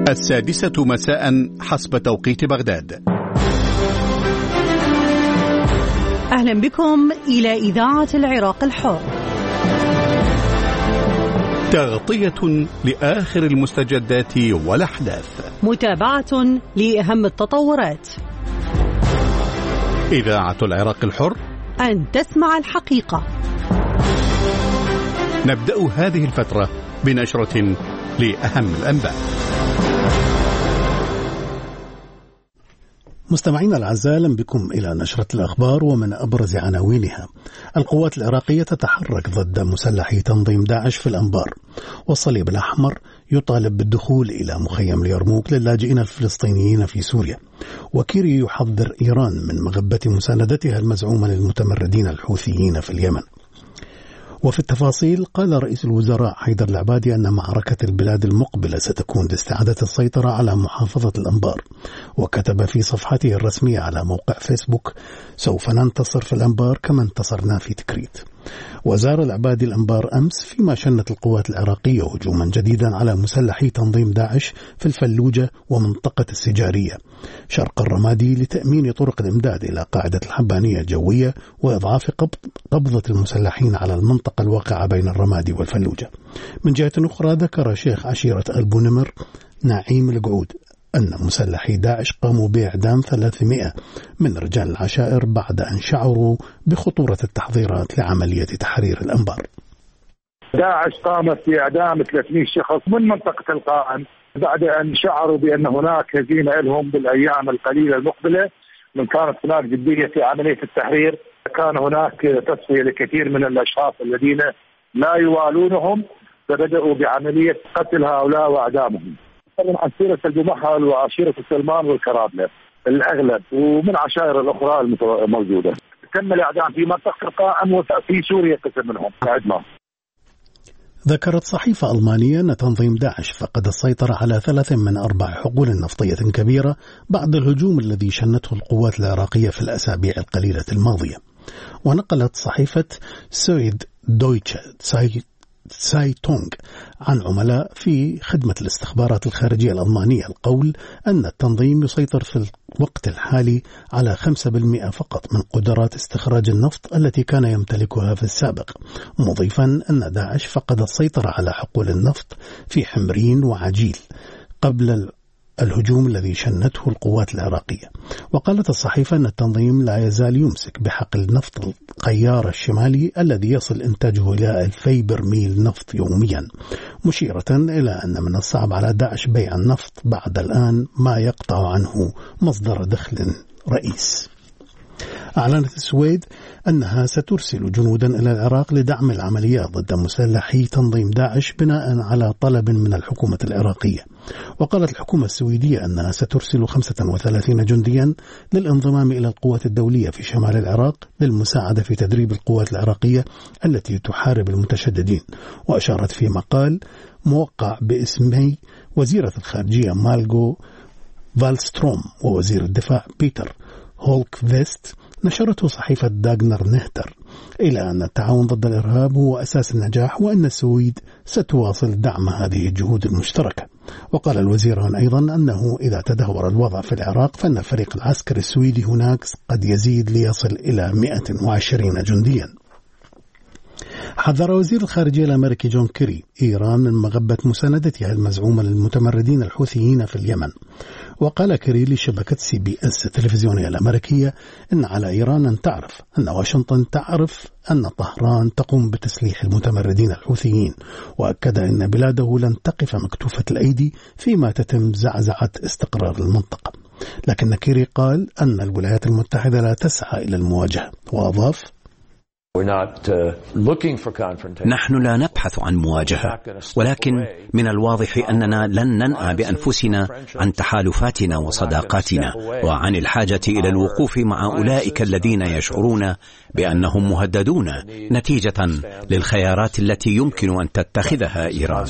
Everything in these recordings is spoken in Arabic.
السادسة مساء حسب توقيت بغداد. أهلا بكم إلى إذاعة العراق الحر. تغطية لآخر المستجدات والأحداث، متابعة لأهم التطورات. إذاعة العراق الحر، أن تسمع الحقيقة. نبدأ هذه الفترة بنشرة لأهم الأنباء. مستمعينا الأعزاء، بكم إلى نشرة الأخبار ومن أبرز عناوينها: القوات العراقية تتحرك ضد مسلحي تنظيم داعش في الأنبار، والصليب الأحمر يطالب بالدخول إلى مخيم اليرموك للاجئين الفلسطينيين في سوريا، وكيري يحذر إيران من مغبة مساندتها المزعومة للمتمردين الحوثيين في اليمن. وفي التفاصيل، قال رئيس الوزراء حيدر العبادي أن معركة البلاد المقبلة ستكون لاستعادة السيطرة على محافظة الأنبار، وكتب في صفحته الرسمية على موقع فيسبوك: سوف ننتصر في الأنبار كما انتصرنا في تكريت. وزار العبادي الأنبار أمس فيما شنت القوات العراقية هجوما جديدا على مسلحي تنظيم داعش في الفلوجة ومنطقة السجارية شرق الرمادي لتأمين طرق الإمداد إلى قاعدة الحبانية الجوية وإضعاف قبضة المسلحين على المنطقة الواقعة بين الرمادي والفلوجة. من جهة أخرى، ذكر شيخ عشيرة البونمر نعيم القعود أن مسلحي داعش قاموا بإعدام 300 من رجال العشائر بعد أن شعروا بخطورة التحضيرات لعملية تحرير الأنبار. داعش قامت بإعدام 300 شخص من منطقة القائم بعد أن شعروا بأن هناك هزيمة لهم بالأيام القليلة المقبلة، من كانت هناك جدية في عملية التحرير. كان هناك تصفية لكثير من الأشخاص الذين لا يوالونهم، فبدأوا بعملية قتل هؤلاء وإعدامهم من عشيرة البمحل وعشيرة السلمان والكرابلة الأغلب، ومن عشائر الأخرى الموجودة. تم الإعدام في منطقة القائم وفي سوريا قسم منهم عندنا. ذكرت صحيفة ألمانية أن تنظيم داعش فقد السيطرة على 3 من 4 حقول نفطية كبيرة بعد الهجوم الذي شنته القوات العراقية في الأسابيع القليلة الماضية. ونقلت صحيفة سويد دويتشه سايتونغ عن عملاء في خدمة الاستخبارات الخارجية الألمانية القول أن التنظيم يسيطر في الوقت الحالي على 5% فقط من قدرات استخراج النفط التي كان يمتلكها في السابق، مضيفا أن داعش فقد السيطرة على حقول النفط في حمرين وعجيل قبل الهجوم الذي شنته القوات العراقية. وقالت الصحيفة أن التنظيم لا يزال يمسك بحقل نفط القيار الشمالي الذي يصل إنتاجه إلى 2000 برميل نفط يوميا، مشيرة إلى أن من الصعب على داعش بيع النفط بعد الآن ما يقطع عنه مصدر دخل رئيس. أعلنت السويد أنها سترسل جنودا إلى العراق لدعم العمليات ضد مسلحي تنظيم داعش بناء على طلب من الحكومة العراقية. وقالت الحكومة السويدية أنها سترسل 35 جنديا للانضمام إلى القوات الدولية في شمال العراق للمساعدة في تدريب القوات العراقية التي تحارب المتشددين. وأشارت في مقال موقع باسمي وزيرة الخارجية مالغو فالستروم ووزير الدفاع بيتر هولك فيست، نشرته صحيفة داغنر نهتر، إلى أن التعاون ضد الإرهاب هو أساس النجاح وأن السويد ستواصل دعم هذه الجهود المشتركة. وقال الوزيران أيضا أنه إذا تدهور الوضع في العراق فإن الفريق العسكري السويدي هناك قد يزيد ليصل إلى 120 جنديا. حذر وزير الخارجية الأمريكي جون كيري إيران من مغبة مساندتها المزعومة للمتمردين الحوثيين في اليمن. وقال كيري لشبكة CBS التلفزيونية الأمريكية إن على إيران أن تعرف أن واشنطن تعرف أن طهران تقوم بتسليح المتمردين الحوثيين، وأكد أن بلاده لن تقف مكتوفة الأيدي فيما تتم زعزعة استقرار المنطقة. لكن كيري قال أن الولايات المتحدة لا تسعى إلى المواجهة، وأضاف: نحن لا نبحث عن مواجهة، ولكن من الواضح أننا لن ننأى بأنفسنا عن تحالفاتنا وصداقاتنا وعن الحاجة إلى الوقوف مع أولئك الذين يشعرون بأنهم مهددون نتيجة للخيارات التي يمكن أن تتخذها إيران.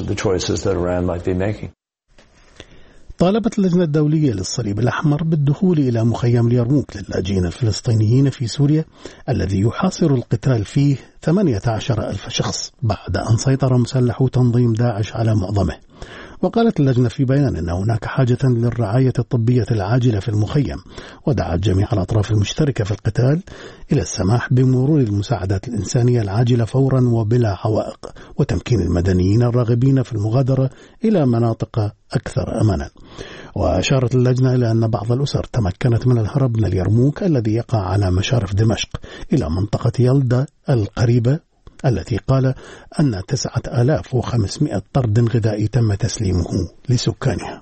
طالبت اللجنة الدولية للصليب الأحمر بالدخول إلى مخيم اليرموك للاجئين الفلسطينيين في سوريا الذي يحاصر القتال فيه 18,000 شخص بعد أن سيطر مسلحو تنظيم داعش على معظمه. وقالت اللجنة في بيان أن هناك حاجة للرعاية الطبية العاجلة في المخيم، ودعت جميع الأطراف المشتركة في القتال إلى السماح بمرور المساعدات الإنسانية العاجلة فورا وبلا عوائق، وتمكين المدنيين الراغبين في المغادرة إلى مناطق أكثر أمانا. وأشارت اللجنة إلى أن بعض الأسر تمكنت من الهرب من اليرموك الذي يقع على مشارف دمشق إلى منطقة يلدا القريبة، التي قال أن 9500 طرد غذائي تم تسليمه لسكانها.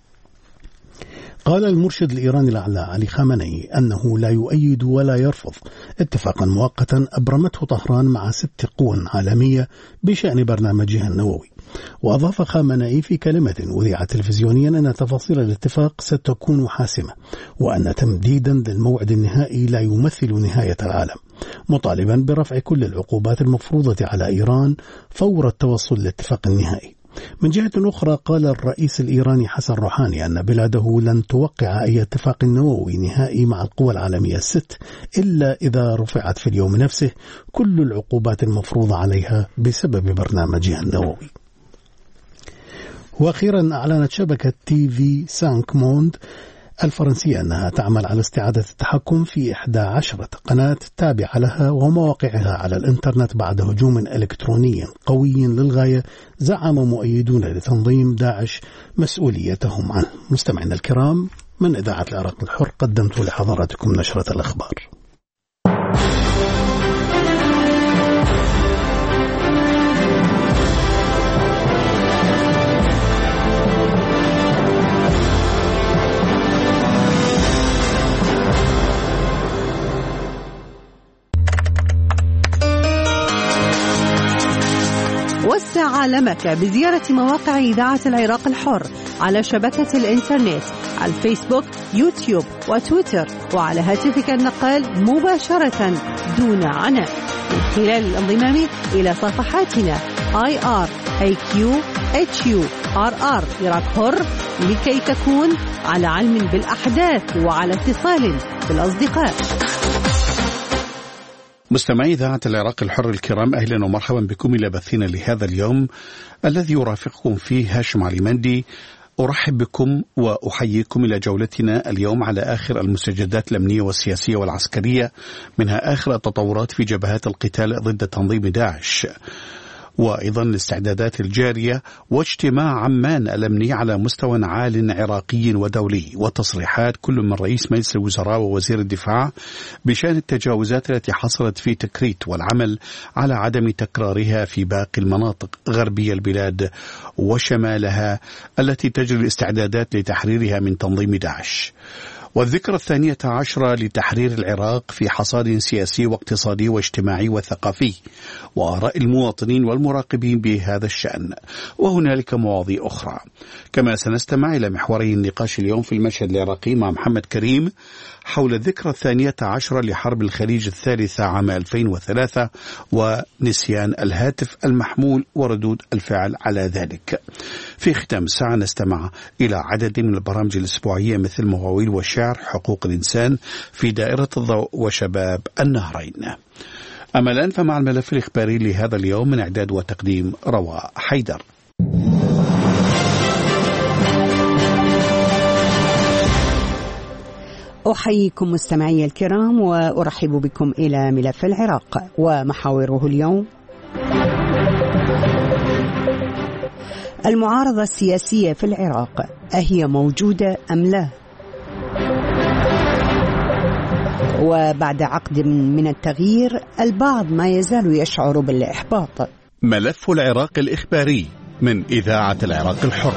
قال المرشد الإيراني الأعلى علي خامنئي أنه لا يؤيد ولا يرفض اتفاقا مؤقتا أبرمته طهران مع 6 قوى عالمية بشأن برنامجها النووي. وأضاف خامنئي في كلمة أذيعت تلفزيونيا أن تفاصيل الاتفاق ستكون حاسمة، وأن تمديدا للموعد النهائي لا يمثل نهاية العالم، مطالبا برفع كل العقوبات المفروضة على إيران فور التوصل للاتفاق النهائي. من جهة أخرى قال الرئيس الإيراني حسن روحاني أن بلاده لن توقع أي اتفاق نووي نهائي مع القوى العالمية ال6 إلا إذا رفعت في اليوم نفسه كل العقوبات المفروضة عليها بسبب برنامجها النووي. وأخيرا أعلنت شبكة تي في 5 موند الفرنسية أنها تعمل على استعادة التحكم في 11 قناة تابعة لها ومواقعها على الإنترنت بعد هجوم إلكتروني قوي للغاية زعم مؤيدون لتنظيم داعش مسؤوليتهم عنه. مستمعينا الكرام، من إذاعة العراق الحر قدمت لحضراتكم نشرة الأخبار. وسع عالمك بزيارة مواقع إذاعة العراق الحر على شبكة الإنترنت على الفيسبوك، يوتيوب وتويتر، وعلى هاتفك النقال مباشرة دون عناء من خلال الانضمام إلى صفحاتنا IRAQ-HURR عراق حر لكي تكون على علم بالأحداث وعلى اتصال بالأصدقاء. مستمعي إذاعة العراق الحر الكرام، أهلا ومرحبا بكم إلى بثنا لهذا اليوم الذي يرافقكم فيه هاشم علي مندي. أرحب بكم وأحييكم إلى جولتنا اليوم على آخر المستجدات الأمنية والسياسية والعسكرية، منها آخر التطورات في جبهات القتال ضد تنظيم داعش، وأيضا الاستعدادات الجارية واجتماع عمان الأمني على مستوى عال عراقي ودولي، وتصريحات كل من رئيس مجلس الوزراء ووزير الدفاع بشأن التجاوزات التي حصلت في تكريت والعمل على عدم تكرارها في باقي المناطق غربي البلاد وشمالها التي تجري الاستعدادات لتحريرها من تنظيم داعش. والذكرى 12 لتحرير العراق في حصاد سياسي واقتصادي واجتماعي وثقافي، وآراء المواطنين والمراقبين بهذا الشأن، وهنالك مواضيع أخرى. كما سنستمع إلى محوري النقاش اليوم في المشهد العراقي مع محمد كريم حول الذكرى 12 لحرب الخليج الثالثة عام 2003 ونسيان الهاتف المحمول وردود الفعل على ذلك. في ختام الساعة نستمع إلى عدد من البرامج الأسبوعية مثل مواويل وشعر، حقوق الإنسان، في دائرة الضوء، وشباب النهرين. أما الآن فمع الملف الإخباري لهذا اليوم من إعداد وتقديم رواء حيدر. أحييكم مستمعي الكرام وأرحب بكم إلى ملف العراق ومحاوره اليوم. المعارضة السياسية في العراق أهي موجودة أم لا؟ وبعد عقد من التغيير البعض ما يزال يشعر بالإحباط. ملف العراق الإخباري من إذاعة العراق الحر.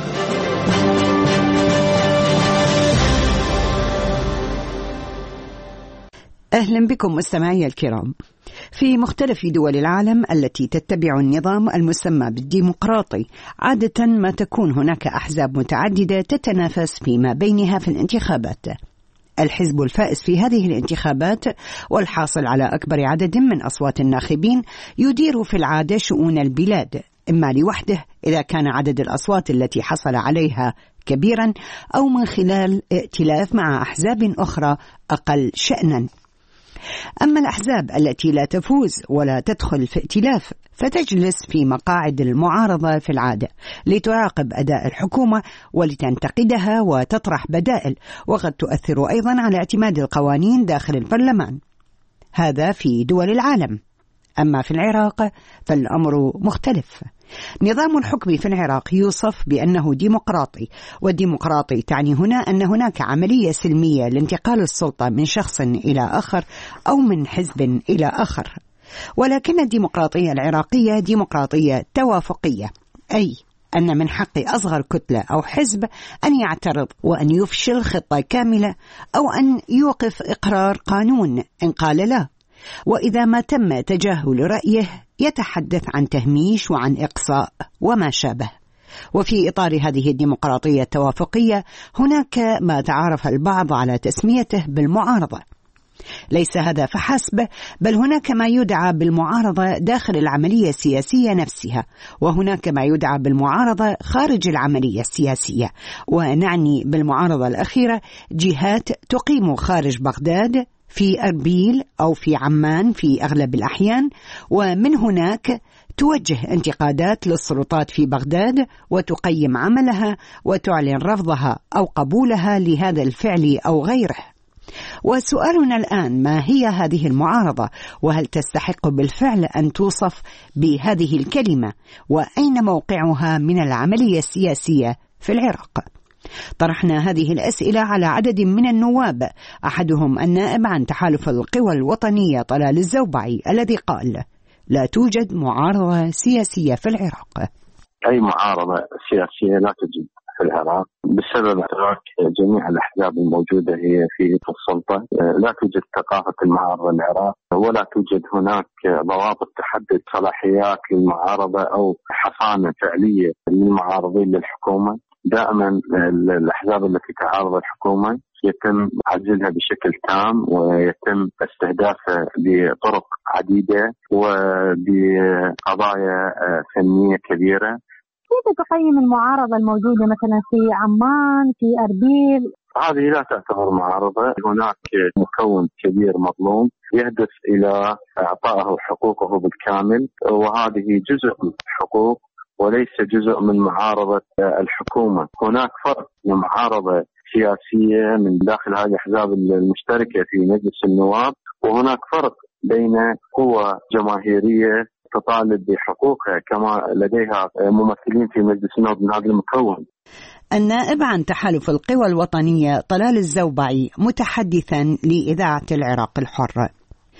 أهلا بكم مستمعي الكرام. في مختلف دول العالم التي تتبع النظام المسمى بالديمقراطي عادة ما تكون هناك أحزاب متعددة تتنافس فيما بينها في الانتخابات. الحزب الفائز في هذه الانتخابات والحاصل على أكبر عدد من أصوات الناخبين يدير في العادة شؤون البلاد، إما لوحده إذا كان عدد الأصوات التي حصل عليها كبيرا، أو من خلال ائتلاف مع أحزاب أخرى أقل شأنا. أما الأحزاب التي لا تفوز ولا تدخل في ائتلاف فتجلس في مقاعد المعارضة في العادة لتراقب أداء الحكومة ولتنتقدها وتطرح بدائل، وقد تؤثر أيضا على اعتماد القوانين داخل البرلمان. هذا في دول العالم. أما في العراق فالأمر مختلف. نظام الحكم في العراق يوصف بأنه ديمقراطي، والديمقراطي تعني هنا أن هناك عملية سلمية لانتقال السلطة من شخص إلى آخر أو من حزب إلى آخر. ولكن الديمقراطية العراقية ديمقراطية توافقية، أي أن من حق أصغر كتلة أو حزب أن يعترض وأن يفشل خطة كاملة أو أن يوقف إقرار قانون إن قال لا، وإذا ما تم تجاهل رأيه يتحدث عن تهميش وعن إقصاء وما شابه. وفي إطار هذه الديمقراطية التوافقية هناك ما تعارف البعض على تسميته بالمعارضة. ليس هذا فحسب، بل هناك ما يدعى بالمعارضة داخل العملية السياسية نفسها، وهناك ما يدعى بالمعارضة خارج العملية السياسية، ونعني بالمعارضة الأخيرة جهات تقيم خارج بغداد في أربيل أو في عمان في أغلب الأحيان، ومن هناك توجه انتقادات للسلطات في بغداد وتقيم عملها وتعلن رفضها أو قبولها لهذا الفعل أو غيره. وسؤالنا الآن، ما هي هذه المعارضة؟ وهل تستحق بالفعل أن توصف بهذه الكلمة؟ وأين موقعها من العملية السياسية في العراق؟ طرحنا هذه الأسئلة على عدد من النواب، أحدهم النائب عن تحالف القوى الوطنية طلال الزوبعي الذي قال: لا توجد معارضة سياسية في العراق. أي معارضة سياسية لا توجد في العراق بسبب اشتراك جميع الأحزاب الموجودة هي في السلطة. لا توجد ثقافة المعارضة العراق، ولا توجد هناك ضوابط تحدد صلاحيات للمعارضة أو حصانة فعلية للمعارضين للحكومة. دائما الأحزاب التي تعارض الحكومة يتم عزلها بشكل تام ويتم استهدافها بطرق عديدة وبقضايا فنية كبيرة. كيف تقيم المعارضة الموجودة مثلا في عمان في أربيل؟ هذه لا تعتبر معارضة. هناك مكون كبير مظلوم يهدف إلى إعطائه حقوقه بالكامل، وهذه جزء من الحقوق وليس جزء من معارضة الحكومة. هناك فرق بين معارضة سياسية من داخل هذه الأحزاب المشتركة في مجلس النواب، وهناك فرق بين قوى جماهيرية تطالب بحقوقها كما لديها ممثلين في مجلس النواب من هذا المكون. النائب عن تحالف القوى الوطنية طلال الزوبعي متحدثا لإذاعة العراق الحر.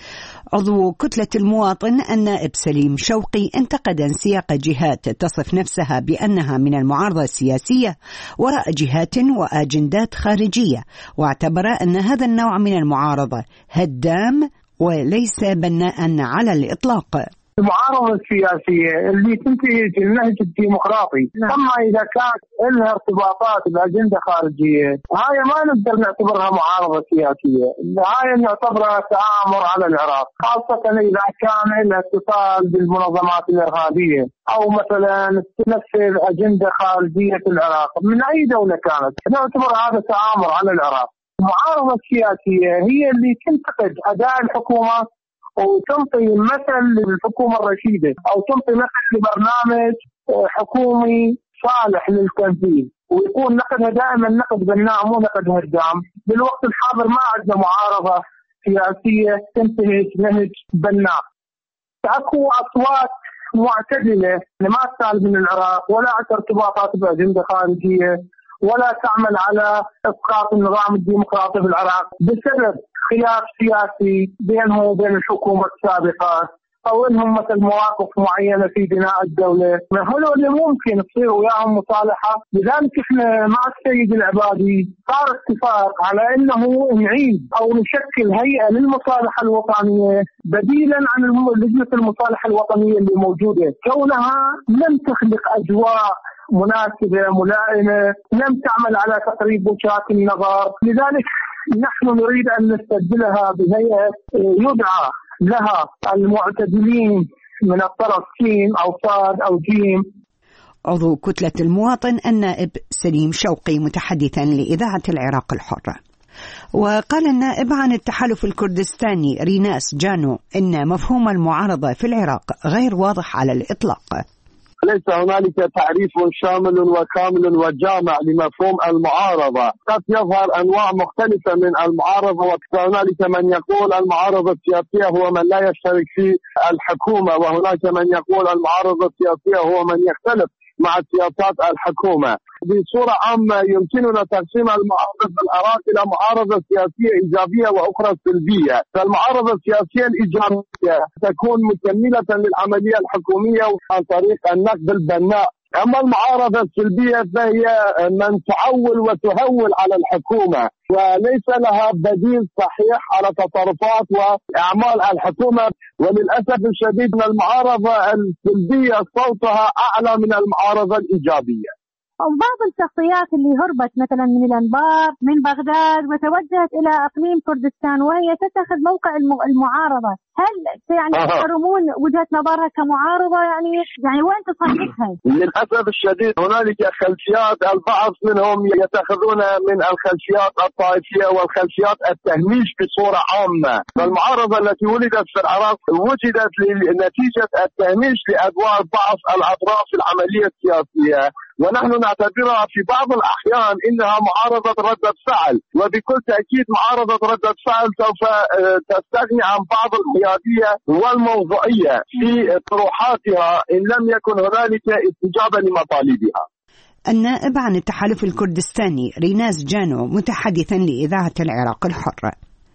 عضو كتلة المواطن النائب سليم شوقي انتقد انسياق جهات تصف نفسها بأنها من المعارضة السياسية وراء جهات وأجندات خارجية، واعتبر أن هذا النوع من المعارضة هدام وليس بناء على الإطلاق. المعارضة السياسية اللي تنتهج النهج الديمقراطي، أما إذا كانت لها ارتباطات بأجندة خارجية هاي ما نقدر نعتبرها معارضة سياسية، هاي نعتبرها تآمر على العراق، خاصة إذا كان لها اتصال بالمنظمات الإرهابية أو مثلا تمثل أجندة خارجية في العراق من أي دولة كانت، نعتبر هذا تآمر على العراق. المعارضة السياسية هي اللي تنتقد أداء الحكومة وتنطي مثل للحكومة الرشيدة أو تنطي مثل لبرنامج حكومي صالح للتنفيذ، ويكون نقدها دائما نقد بناء مو نقد هدام. بالوقت الحاضر ما عندنا معارضة سياسية تنتهج نهج بناء. اكو أصوات معتدلة ما تسال من العراق ولا عندها ارتباطات بأجندة خارجية ولا تعمل على إسقاط النظام الديمقراطي في العراق بسبب خلاف سياسي بينهم وبين الحكومة السابقة، أو إنهم مثل مواقف معينة في بناء الدولة. هذول اللي ممكن تصير وياهم مصالحة. لذلك إحنا مع السيد العبادي صار اتفاق على إنه نعيد أو نشكل هيئة للمصالحة الوطنية بديلا عن لجنة المصالحة الوطنية اللي موجودة، كونها لم تخلق أجواء مناسبة ملائمة، لم تعمل على تقريب وجهات النظر. لذلك نحن نريد أن نستبدلها بهيئة يدعى لها المعتدلين من الطرف سين أو صاد أو جيم. عضو كتلة المواطن النائب سليم شوقي متحدثا لإذاعة العراق الحرة. وقال النائب عن التحالف الكردستاني ريناس جانو إن مفهوم المعارضة في العراق غير واضح على الإطلاق. ليس هنالك تعريف شامل وكامل وجامع لمفهوم المعارضة. قد يظهر أنواع مختلفة من المعارضة، وهنالك من يقول المعارضة السياسية هو من لا يشترك في الحكومة، وهناك من يقول المعارضة السياسية هو من يختلف مع سياسات الحكومة. بصورة عامة يمكننا تقسيم المعارضة في العراق إلى معارضة سياسية إيجابية وأخرى سلبية. فالمعارضة السياسية الإيجابية تكون مكملة للعملية الحكومية عن طريق النقد البناء، أما المعارضة السلبية فهي من تعول وتهول على الحكومة وليس لها بديل صحيح على تصرفات وأعمال الحكومة. وللأسف الشديد أن المعارضة السلبية صوتها أعلى من المعارضة الإيجابية. وبعض الشخصيات اللي هربت مثلا من الأنبار من بغداد وتوجهت إلى إقليم كردستان وهي تتخذ موقع المعارضة، هل يعني تحترمون وجهة نظرها كمعارضة؟ يعني وين تصنفها؟ للأسف الشديد هنالك خلفيات، البعض منهم يتخذون من الخلفيات الطائفية والخلفيات التهميش بصورة عامة. فالمعارضة التي ولدت في العراق وجدت لنتيجة التهميش لأدوار بعض الأطراف في العملية السياسية، ونحن نعتبرها في بعض الأحيان إنها معارضة ردة فعل، وبكل تأكيد معارضة ردة فعل سوف تستغني عن بعض الحيادية والموضوعية في طروحاتها إن لم يكن هنالك استجابة لمطالبها. النائب عن التحالف الكردستاني ريناس جانو متحدثا لإذاعة العراق الحر.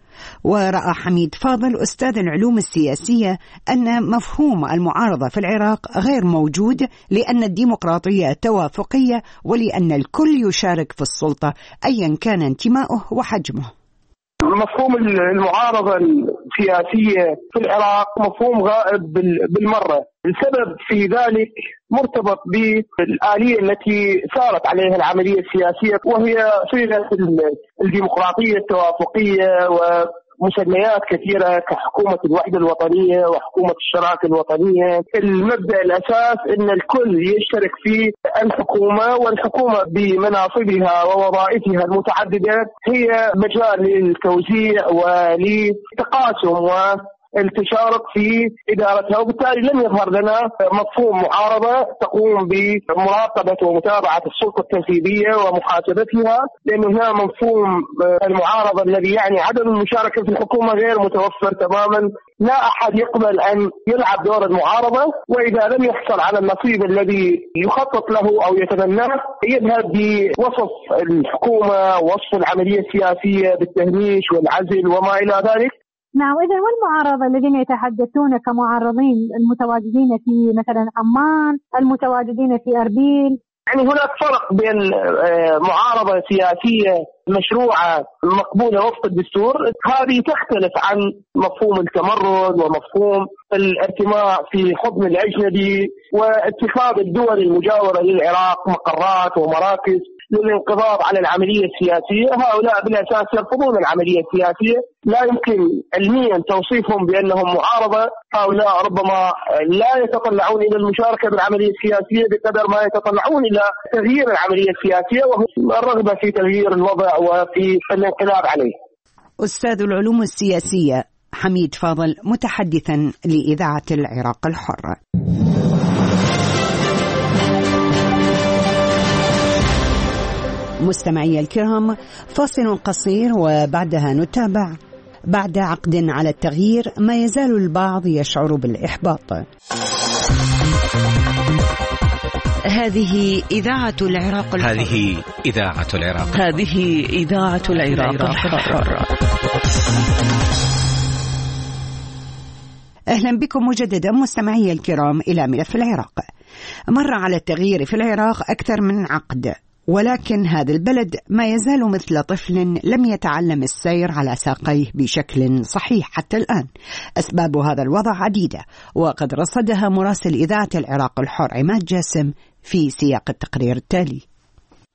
ورأى حميد فاضل أستاذ العلوم السياسية أن مفهوم المعارضة في العراق غير موجود، لأن الديمقراطية توافقية ولأن الكل يشارك في السلطة أيا كان انتماؤه وحجمه. مفهوم المعارضة السياسية في العراق مفهوم غائب بالمرة. السبب في ذلك مرتبط بالآلية التي سارت عليها العملية السياسية، وهي صيغة الديمقراطية التوافقية ومسميات كثيرة كحكومة الوحدة الوطنية وحكومة الشراكة الوطنية. المبدأ الأساس أن الكل يشترك في الحكومة، والحكومة بمناصبها ووظائفها المتعددة هي مجال للتوزيع وللتقاسم والتشارك في إدارتها. وبالتالي لم يظهر لنا مفهوم معارضة تقوم بمراقبة ومتابعة السلطة التنفيذية ومحاسبتها، لأنه هنا مفهوم المعارضة الذي يعني عدم المشاركة في الحكومة غير متوفر تماما. لا أحد يقبل أن يلعب دور المعارضة، وإذا لم يحصل على النصيب الذي يخطط له أو يتمناه يذهب بوصف الحكومة ووصف العملية السياسية بالتهميش والعزل وما إلى ذلك. نعم، إذا والمعارضة الذين يتحدثون كمعارضين المتواجدين في مثلا عمان، المتواجدين في أربيل، يعني هناك فرق بين معارضة سياسية مشروعة مقبولة وفق الدستور، هذه تختلف عن مفهوم التمرد ومفهوم الارتماء في حضن الأجنبي واتخاذ الدول المجاورة للعراق مقرات ومراكز للانقضاض على العملية السياسية. هؤلاء بالأساس يرفضون العملية السياسية، لا يمكن علميا توصيفهم بأنهم معارضة. هؤلاء ربما لا يتطلعون إلى المشاركة بالعملية السياسية بقدر ما يتطلعون إلى تغيير العملية السياسية وهم الرغبة في تغيير الوضع وفي الانقلاب عليه. أستاذ العلوم السياسية حميد فاضل متحدثا لإذاعة العراق الحر. مستمعي الكرام، فاصل قصير وبعدها نتابع. بعد عقد على التغيير ما يزال البعض يشعر بالإحباط. هذه إذاعة العراق الحر. هذه إذاعة العراق. هذه إذاعة العراق الحر. أهلا بكم مجددا مستمعي الكرام إلى ملف العراق. مر على التغيير في العراق أكثر من عقد، ولكن هذا البلد ما يزال مثل طفل لم يتعلم السير على ساقيه بشكل صحيح حتى الآن. أسباب هذا الوضع عديدة، وقد رصدها مراسل إذاعة العراق الحر عماد جاسم في سياق التقرير التالي.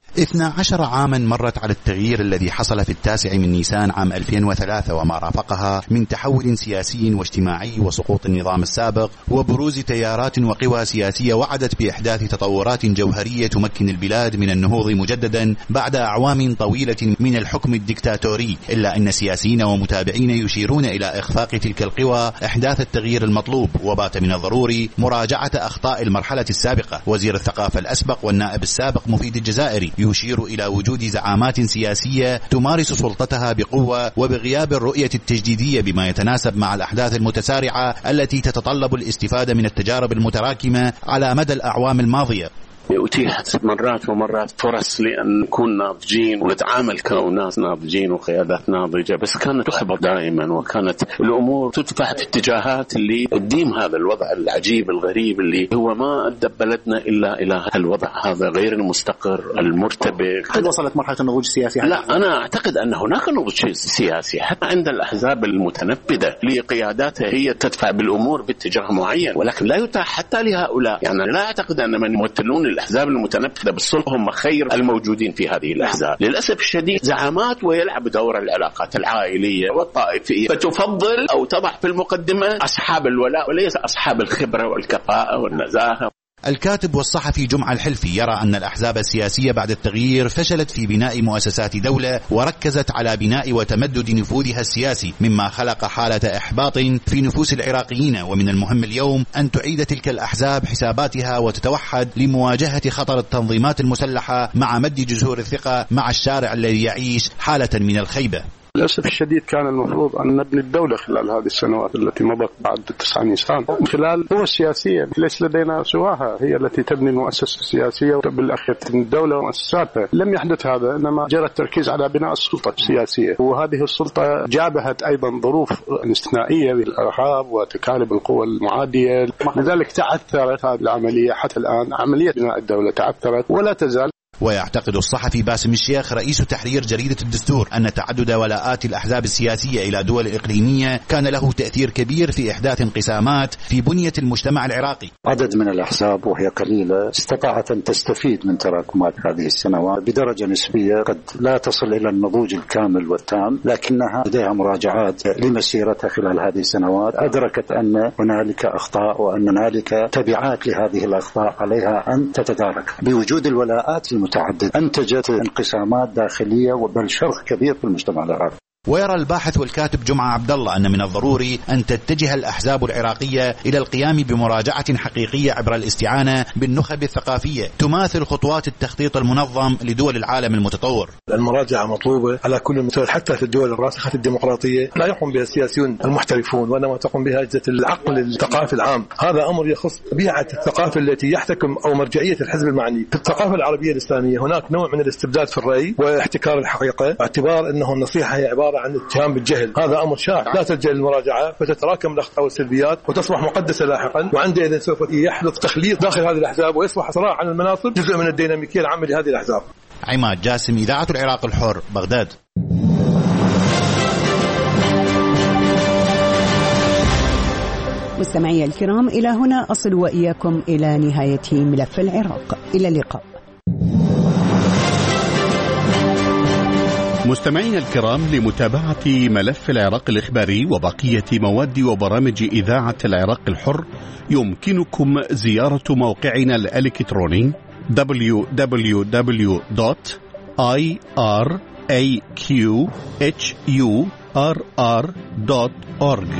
12 عاما مرت على التغيير الذي حصل في 9 من نيسان عام 2003 وما رافقها من تحول سياسي واجتماعي وسقوط النظام السابق وبروز تيارات وقوى سياسية وعدت بإحداث تطورات جوهرية تمكن البلاد من النهوض مجددا بعد أعوام طويلة من الحكم الدكتاتوري، إلا أن سياسيين ومتابعين يشيرون إلى إخفاق تلك القوى إحداث التغيير المطلوب، وبات من الضروري مراجعة أخطاء المرحلة السابقة. وزير الثقافة الأسبق والنائب السابق مفيد الجزائري يشير إلى وجود زعامات سياسية تمارس سلطتها بقوة وبغياب الرؤية التجديدية بما يتناسب مع الأحداث المتسارعة التي تتطلب الاستفادة من التجارب المتراكمة على مدى الأعوام الماضية. أتيحت مرات ومرات فرص لأن نكون ناضجين ونتعامل كأناس ناضجين وقيادات ناضجة، بس كانت تحبط دائما وكانت الأمور تدفع في اتجاهات اللي تديم هذا الوضع العجيب الغريب اللي هو ما أدى بلدنا إلا إلى الوضع هذا غير المستقر المرتبك. هل وصلت مرحلة النضوج السياسي؟ لا، أنا أعتقد أن هناك نضوج سياسي حتى عند الأحزاب المتنبذة لقياداتها هي تدفع بالأمور باتجاه معين، ولكن لا يتاح حتى لهؤلاء. يعني لا أعتقد أن من يمثلون الأحزاب المتنفذة بالسلطة هم خير الموجودين في هذه الأحزاب. للأسف الشديد زعامات ويلعب دور العلاقات العائلية والطائفية، فتفضل أو تضع في المقدمة أصحاب الولاء وليس أصحاب الخبرة والكفاءة والنزاهة. الكاتب والصحفي جمعة الحلفي يرى أن الأحزاب السياسية بعد التغيير فشلت في بناء مؤسسات دولة وركزت على بناء وتمدد نفوذها السياسي، مما خلق حالة إحباط في نفوس العراقيين. ومن المهم اليوم أن تعيد تلك الأحزاب حساباتها وتتوحد لمواجهة خطر التنظيمات المسلحة مع مد جسور الثقة مع الشارع الذي يعيش حالة من الخيبة. للأسف الشديد كان المفروض أن نبني الدولة خلال هذه السنوات التي مضت بعد 9 نيسان من خلال القوى السياسية، ليس لدينا سواها، هي التي تبني المؤسسة السياسية وبالأخير تبني الدولة ومؤسساتها. لم يحدث هذا، إنما جرى التركيز على بناء السلطة السياسية، وهذه السلطة جابهت أيضا ظروف استثنائية بالإرهاب وتكالب القوى المعادية، لذلك تعثرت هذه العملية. حتى الآن عملية بناء الدولة تعثرت ولا تزال. ويعتقد الصحفي باسم الشيخ رئيس تحرير جريدة الدستور أن تعدد ولاءات الأحزاب السياسية إلى دول إقليمية كان له تأثير كبير في إحداث انقسامات في بنية المجتمع العراقي. عدد من الأحزاب وهي قليلة استطاعت أن تستفيد من تراكمات هذه السنوات بدرجة نسبية، قد لا تصل إلى النضوج الكامل والتام، لكنها لديها مراجعات لمسيرتها خلال هذه السنوات أدركت أن هنالك أخطاء وأن هنالك تبعات لهذه الأخطاء عليها أن تتدارك. بوجود الولاءات متعدد أنتجت انقسامات داخلية وبل شرخ كبير في المجتمع العراقي. ويرى الباحث والكاتب جمعة عبد الله أن من الضروري أن تتجه الأحزاب العراقية إلى القيام بمراجعة حقيقية عبر الاستعانة بالنخب الثقافية تماثل خطوات التخطيط المنظم لدول العالم المتطور. المراجعة مطلوبة على كل المستويات، حتى في الدول الراسخة الديمقراطية لا يقوم بها السياسيون المحترفون، وإنما تقوم بها أجهزة العقل الثقافي العام. هذا أمر يخص طبيعة الثقافة التي يحتكم أو مرجعية الحزب المعني. في الثقافة العربية الإسلامية هناك نوع من الاستبداد في الرأي واحتكار الحقيقة، باعتبار أنه النصيحة هي عبارة عن اتهام بالجهل. هذا أمر شائع لا تلجأ للمراجعة، فتتراكم الأخطاء والسلبيات وتصبح مقدسة لاحقا، وعندئذ سوف يحدث تخليط داخل هذه الأحزاب ويصبح صراع عن المناصب جزء من الديناميكية العامة لهذه الأحزاب. عماد جاسم، إذاعة العراق الحر، بغداد. مستمعي الكرام، إلى هنا أصل وإياكم إلى نهاية ملف العراق. إلى اللقاء. مستمعينا الكرام، لمتابعة ملف العراق الإخباري وبقية مواد وبرامج إذاعة العراق الحر يمكنكم زيارة موقعنا الإلكتروني www.iraqhurr.org.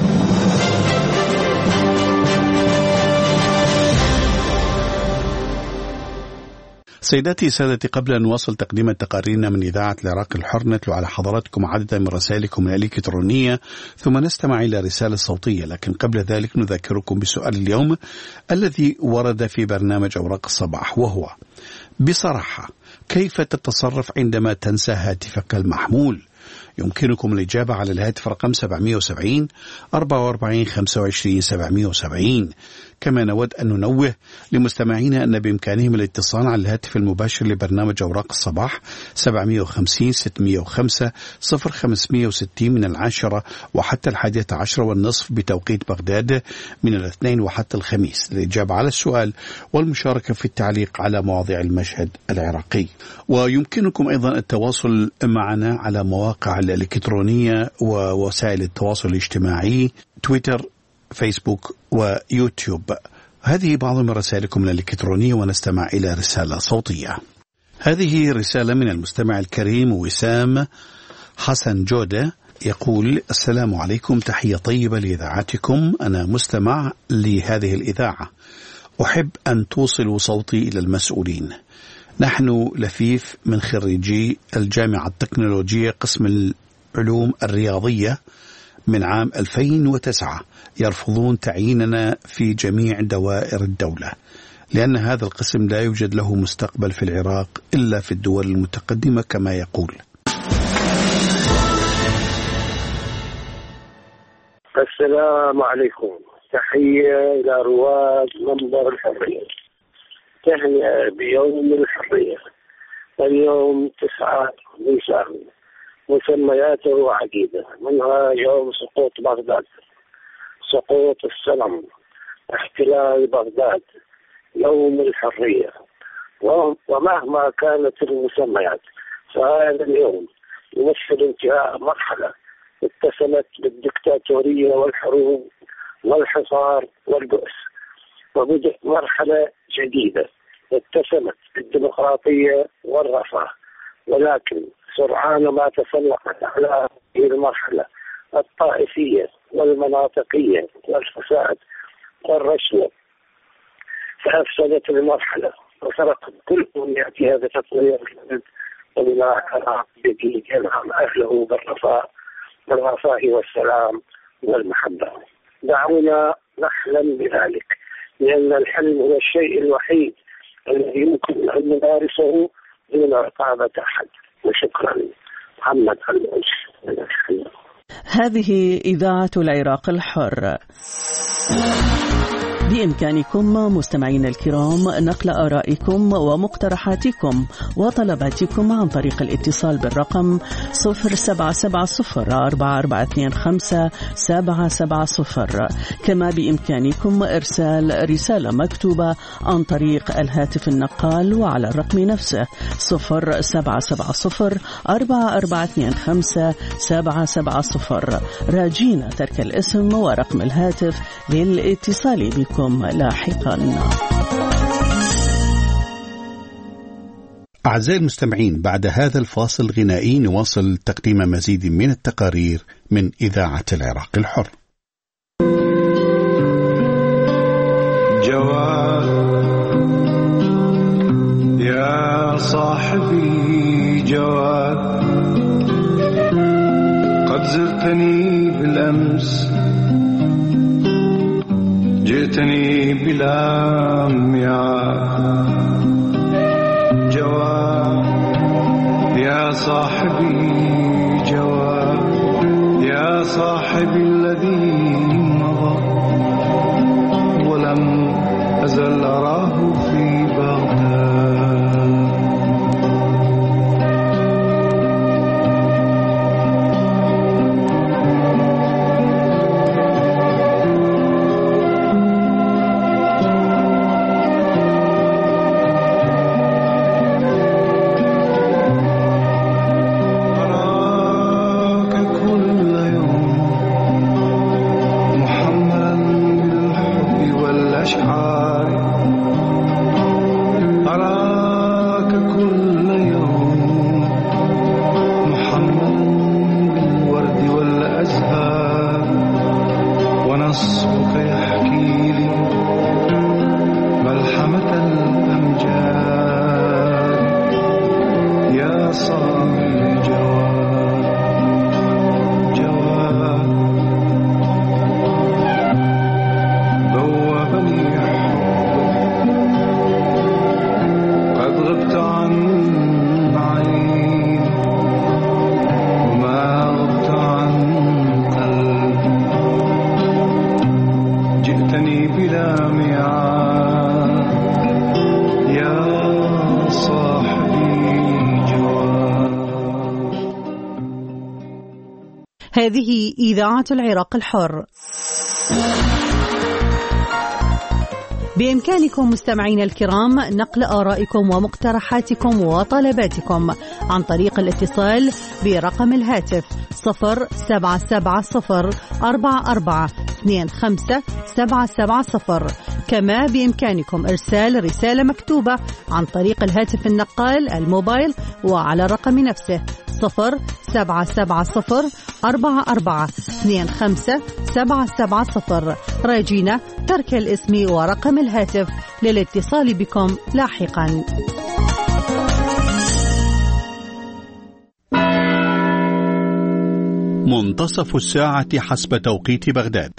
سيداتي سادتي، قبل أن نواصل تقديم تقاريرنا من إذاعة العراق الحر نتلو على حضراتكم عددا من رسائلكم الإلكترونية ثم نستمع إلى رسالة صوتية. لكن قبل ذلك نذكركم بسؤال اليوم الذي ورد في برنامج أوراق الصباح، وهو بصراحة كيف تتصرف عندما تنسى هاتفك المحمول؟ يمكنكم الإجابة على الهاتف رقم 770 44 25 770. كما نود أن ننوه لمستمعينا أن بإمكانهم الاتصال على الهاتف المباشر لبرنامج أوراق الصباح 750 605 0560 من 10 وحتى 11:30 بتوقيت بغداد من الاثنين وحتى الخميس للإجابة على السؤال والمشاركة في التعليق على مواضيع المشهد العراقي. ويمكنكم أيضا التواصل معنا على مواقع الإلكترونية ووسائل التواصل الاجتماعي تويتر فيسبوك ويوتيوب. هذه بعض من رسائلكم الإلكترونية ونستمع إلى رسالة صوتية. هذه رسالة من المستمع الكريم وسام حسن جودة يقول: السلام عليكم، تحية طيبة لإذاعتكم، أنا مستمع لهذه الإذاعة، أحب أن توصلوا صوتي إلى المسؤولين. نحن لفيف من خريجي الجامعة التكنولوجية قسم العلوم الرياضية من عام 2009 يرفضون تعييننا في جميع دوائر الدولة لأن هذا القسم لا يوجد له مستقبل في العراق إلا في الدول المتقدمة كما يقول. السلام عليكم، تحية إلى رواد منبر الحرية، تهنئة بيوم الحرية اليوم 9 نيسان، مسمياته عديدة منها يوم سقوط بغداد، سقوط السلم، احتلال بغداد، يوم الحرية. ومهما كانت المسميات فهذا اليوم يمثل انتهاء مرحلة اتسمت بالدكتاتورية والحروب والحصار والبؤس، وبدء مرحلة جديدة اتسمت بالديمقراطية والرفاه. ولكن سرعان ما تسلقت على هذه المرحلة الطائفية والمناطقية والفساد والرشوة فأفسدت المرحلة وتركت كل من يأتيها بتطوير وبناء عراق جديد ينعم أهله بالرفاه والسلام والمحبة. دعونا نحلم بذلك، لأن الحلم هو الشيء الوحيد الذي يمكن أن نمارسه دون رقابة أحد. وشكرا. محمد الوش من الحلم. هذه إذاعة العراق الحر. بإمكانكم مستمعينا الكرام نقل آرائكم ومقترحاتكم وطلباتكم عن طريق الاتصال بالرقم 0770-4425-770. كما بإمكانكم إرسال رسالة مكتوبة عن طريق الهاتف النقال وعلى الرقم نفسه 0770-4425-770. راجين ترك الاسم ورقم الهاتف للاتصال بكم لاحقا. أعزائي المستمعين، بعد هذا الفاصل الغنائي نواصل تقديم مزيد من التقارير من إذاعة العراق الحر. جواد يا صاحبي جواد، قد زرتني بالأمس، جئتني بلا ميعاد. جواد يا صاحبي جواد، يا صاحبي الذي مضى ولم أزل أراه في بغداد. جئتني بلا ميعاد. هذه إذاعة العراق الحر. بإمكانكم مستمعين الكرام نقل آرائكم ومقترحاتكم وطلباتكم عن طريق الاتصال برقم الهاتف 077044257770. كما بإمكانكم إرسال رسالة مكتوبة عن طريق الهاتف النقال الموبايل وعلى الرقم نفسه 077044257770. راجينا ترك الاسم ورقم الهاتف للاتصال بكم لاحقا. منتصف الساعة حسب توقيت بغداد.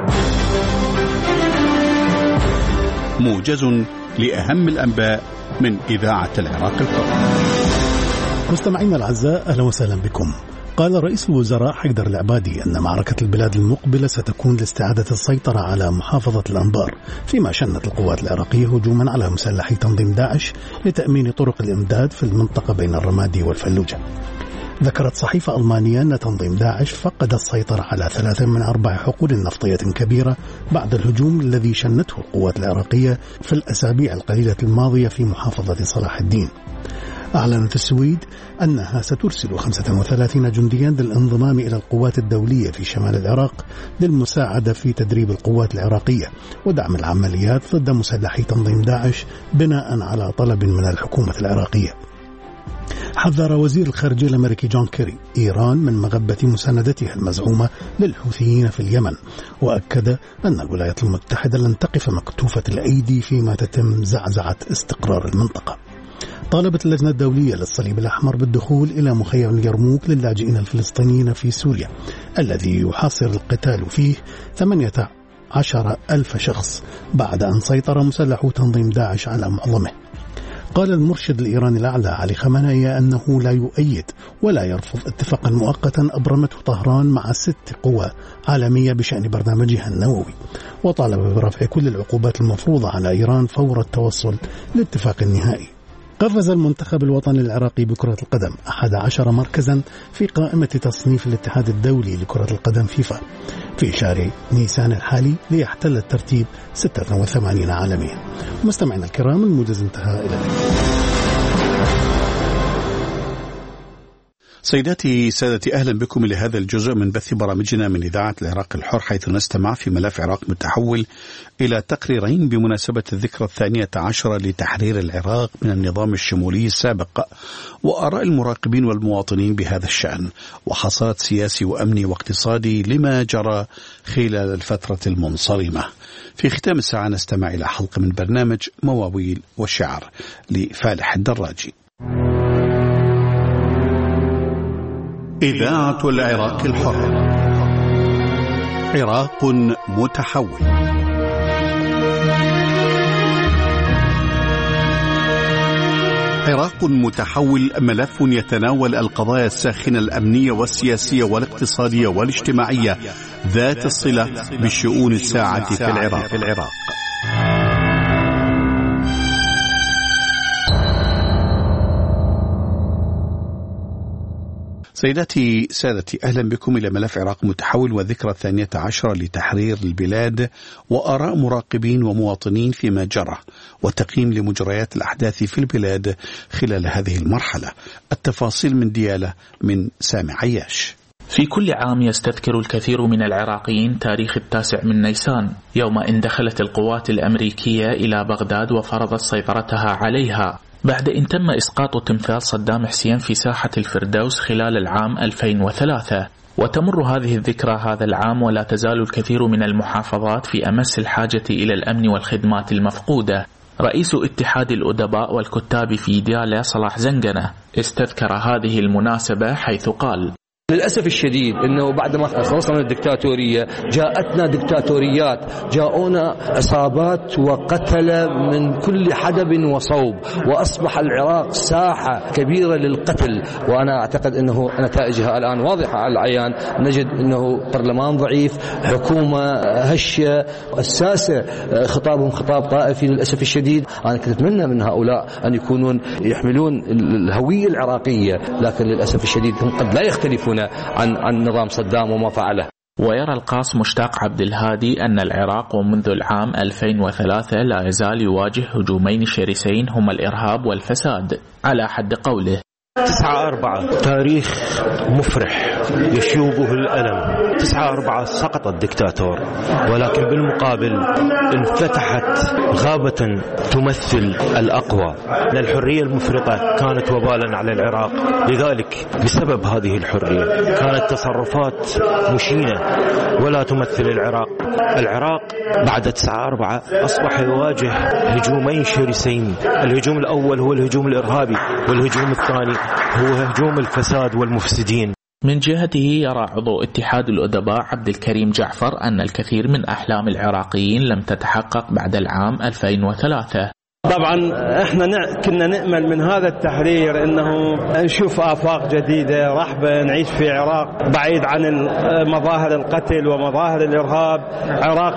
موجز لأهم الأنباء من إذاعة العراق الحر. مستمعينا الأعزاء، أهلا وسهلا بكم. قال رئيس الوزراء حيدر العبادي أن معركة البلاد المقبلة ستكون لاستعادة السيطرة على محافظة الأنبار، فيما شنت القوات العراقية هجوما على مسلحي تنظيم داعش لتأمين طرق الإمداد في المنطقة بين الرمادي والفلوجة. ذكرت صحيفة ألمانية أن تنظيم داعش فقد السيطرة على 3 من 4 حقول نفطية كبيرة بعد الهجوم الذي شنته القوات العراقية في الأسابيع القليلة الماضية في محافظة صلاح الدين. أعلنت السويد أنها سترسل 35 جنديا للانضمام إلى القوات الدولية في شمال العراق للمساعدة في تدريب القوات العراقية ودعم العمليات ضد مسلحي تنظيم داعش بناء على طلب من الحكومة العراقية. حذر وزير الخارجية الأمريكي جون كيري إيران من مغبة مساندتها المزعومة للحوثيين في اليمن، وأكد أن الولايات المتحدة لن تقف مكتوفة الأيدي فيما تتم زعزعة استقرار المنطقة. طالبت اللجنة الدولية للصليب الأحمر بالدخول إلى مخيم اليرموك للاجئين الفلسطينيين في سوريا الذي يحاصر القتال فيه 18,000 شخص بعد أن سيطر مسلحو تنظيم داعش على معظمه. قال المرشد الإيراني الأعلى علي خامنئي أنه لا يؤيد ولا يرفض اتفاقا مؤقتا أبرمته طهران مع 6 قوى عالمية بشأن برنامجها النووي، وطالب برفع كل العقوبات المفروضة على إيران فور التوصل لاتفاق نهائي. قفز المنتخب الوطني العراقي بكرة القدم 11 مركزا في قائمة تصنيف الاتحاد الدولي لكرة القدم فيفا في شهر نيسان الحالي ليحتل الترتيب 86 عالميا. مستمعينا الكرام، الموجز انتهى إلى سيداتي سادتي، أهلا بكم لهذا الجزء من بث برامجنا من إذاعة العراق الحر، حيث نستمع في ملف عراق متحول إلى تقريرين بمناسبة الذكرى 12 لتحرير العراق من النظام الشمولي السابق، وآراء المراقبين والمواطنين بهذا الشأن، وحصاد سياسي وأمني واقتصادي لما جرى خلال الفترة المنصرمة. في ختام الساعة نستمع إلى حلقة من برنامج مواويل والشعر لفالح الدراجي. إذاعة العراق الحر، عراق متحول. عراق متحول ملف يتناول القضايا الساخنة الأمنية والسياسية والاقتصادية والاجتماعية ذات الصلة بالشؤون الساعة في العراق. سيداتي سادتي، أهلا بكم إلى ملف عراق متحول وذكرى 12 لتحرير البلاد، وآراء مراقبين ومواطنين فيما جرى، وتقييم لمجريات الأحداث في البلاد خلال هذه المرحلة. التفاصيل من ديالة من سامي عياش. في كل عام يستذكر الكثير من العراقيين تاريخ 9 من نيسان، يوم ان دخلت القوات الأمريكية إلى بغداد وفرضت سيطرتها عليها بعد ان تم إسقاط تمثال صدام حسين في ساحة الفردوس خلال العام 2003. وتمر هذه الذكرى هذا العام ولا تزال الكثير من المحافظات في أمس الحاجة إلى الأمن والخدمات المفقودة. رئيس اتحاد الأدباء والكتاب في ديالى صلاح زنقنة استذكر هذه المناسبة حيث قال: للأسف الشديد أنه بعدما خلصنا من الدكتاتورية جاءتنا دكتاتوريات، جاءونا عصابات وقتل من كل حدب وصوب، وأصبح العراق ساحة كبيرة للقتل. وأنا أعتقد أنه نتائجها الآن واضحة على العيان. نجد أنه برلمان ضعيف، حكومة هشة، الساسة خطابهم خطاب طائفي للأسف الشديد. أنا كنت أتمنى من هؤلاء أن يكونون يحملون الهوية العراقية، لكن للأسف الشديد هم قد لا يختلفون عن نظام صدام وما فعله. ويرى القاص مشتاق عبد الهادي أن العراق ومنذ العام 2003 لا يزال يواجه هجومين شرسين هما الإرهاب والفساد. على حد قوله 9/4 تاريخ مفرح يشوبه الألم. 9/4 سقط الدكتاتور، ولكن بالمقابل انفتحت غابة تمثل الأقوى. الحرية المفرطة كانت وبالا على العراق، لذلك بسبب هذه الحرية كانت تصرفات مشينة ولا تمثل العراق. العراق بعد 9/4 أصبح يواجه هجومين شرسين. الهجوم الأول هو الهجوم الإرهابي، والهجوم الثاني هو هجوم الفساد والمفسدين. من جهته يرى عضو اتحاد الأدباء عبد الكريم جعفر أن الكثير من أحلام العراقيين لم تتحقق بعد العام 2003. طبعا احنا كنا نأمل من هذا التحرير انه نشوف آفاق جديدة رحبة، نعيش في عراق بعيد عن مظاهر القتل ومظاهر الإرهاب، عراق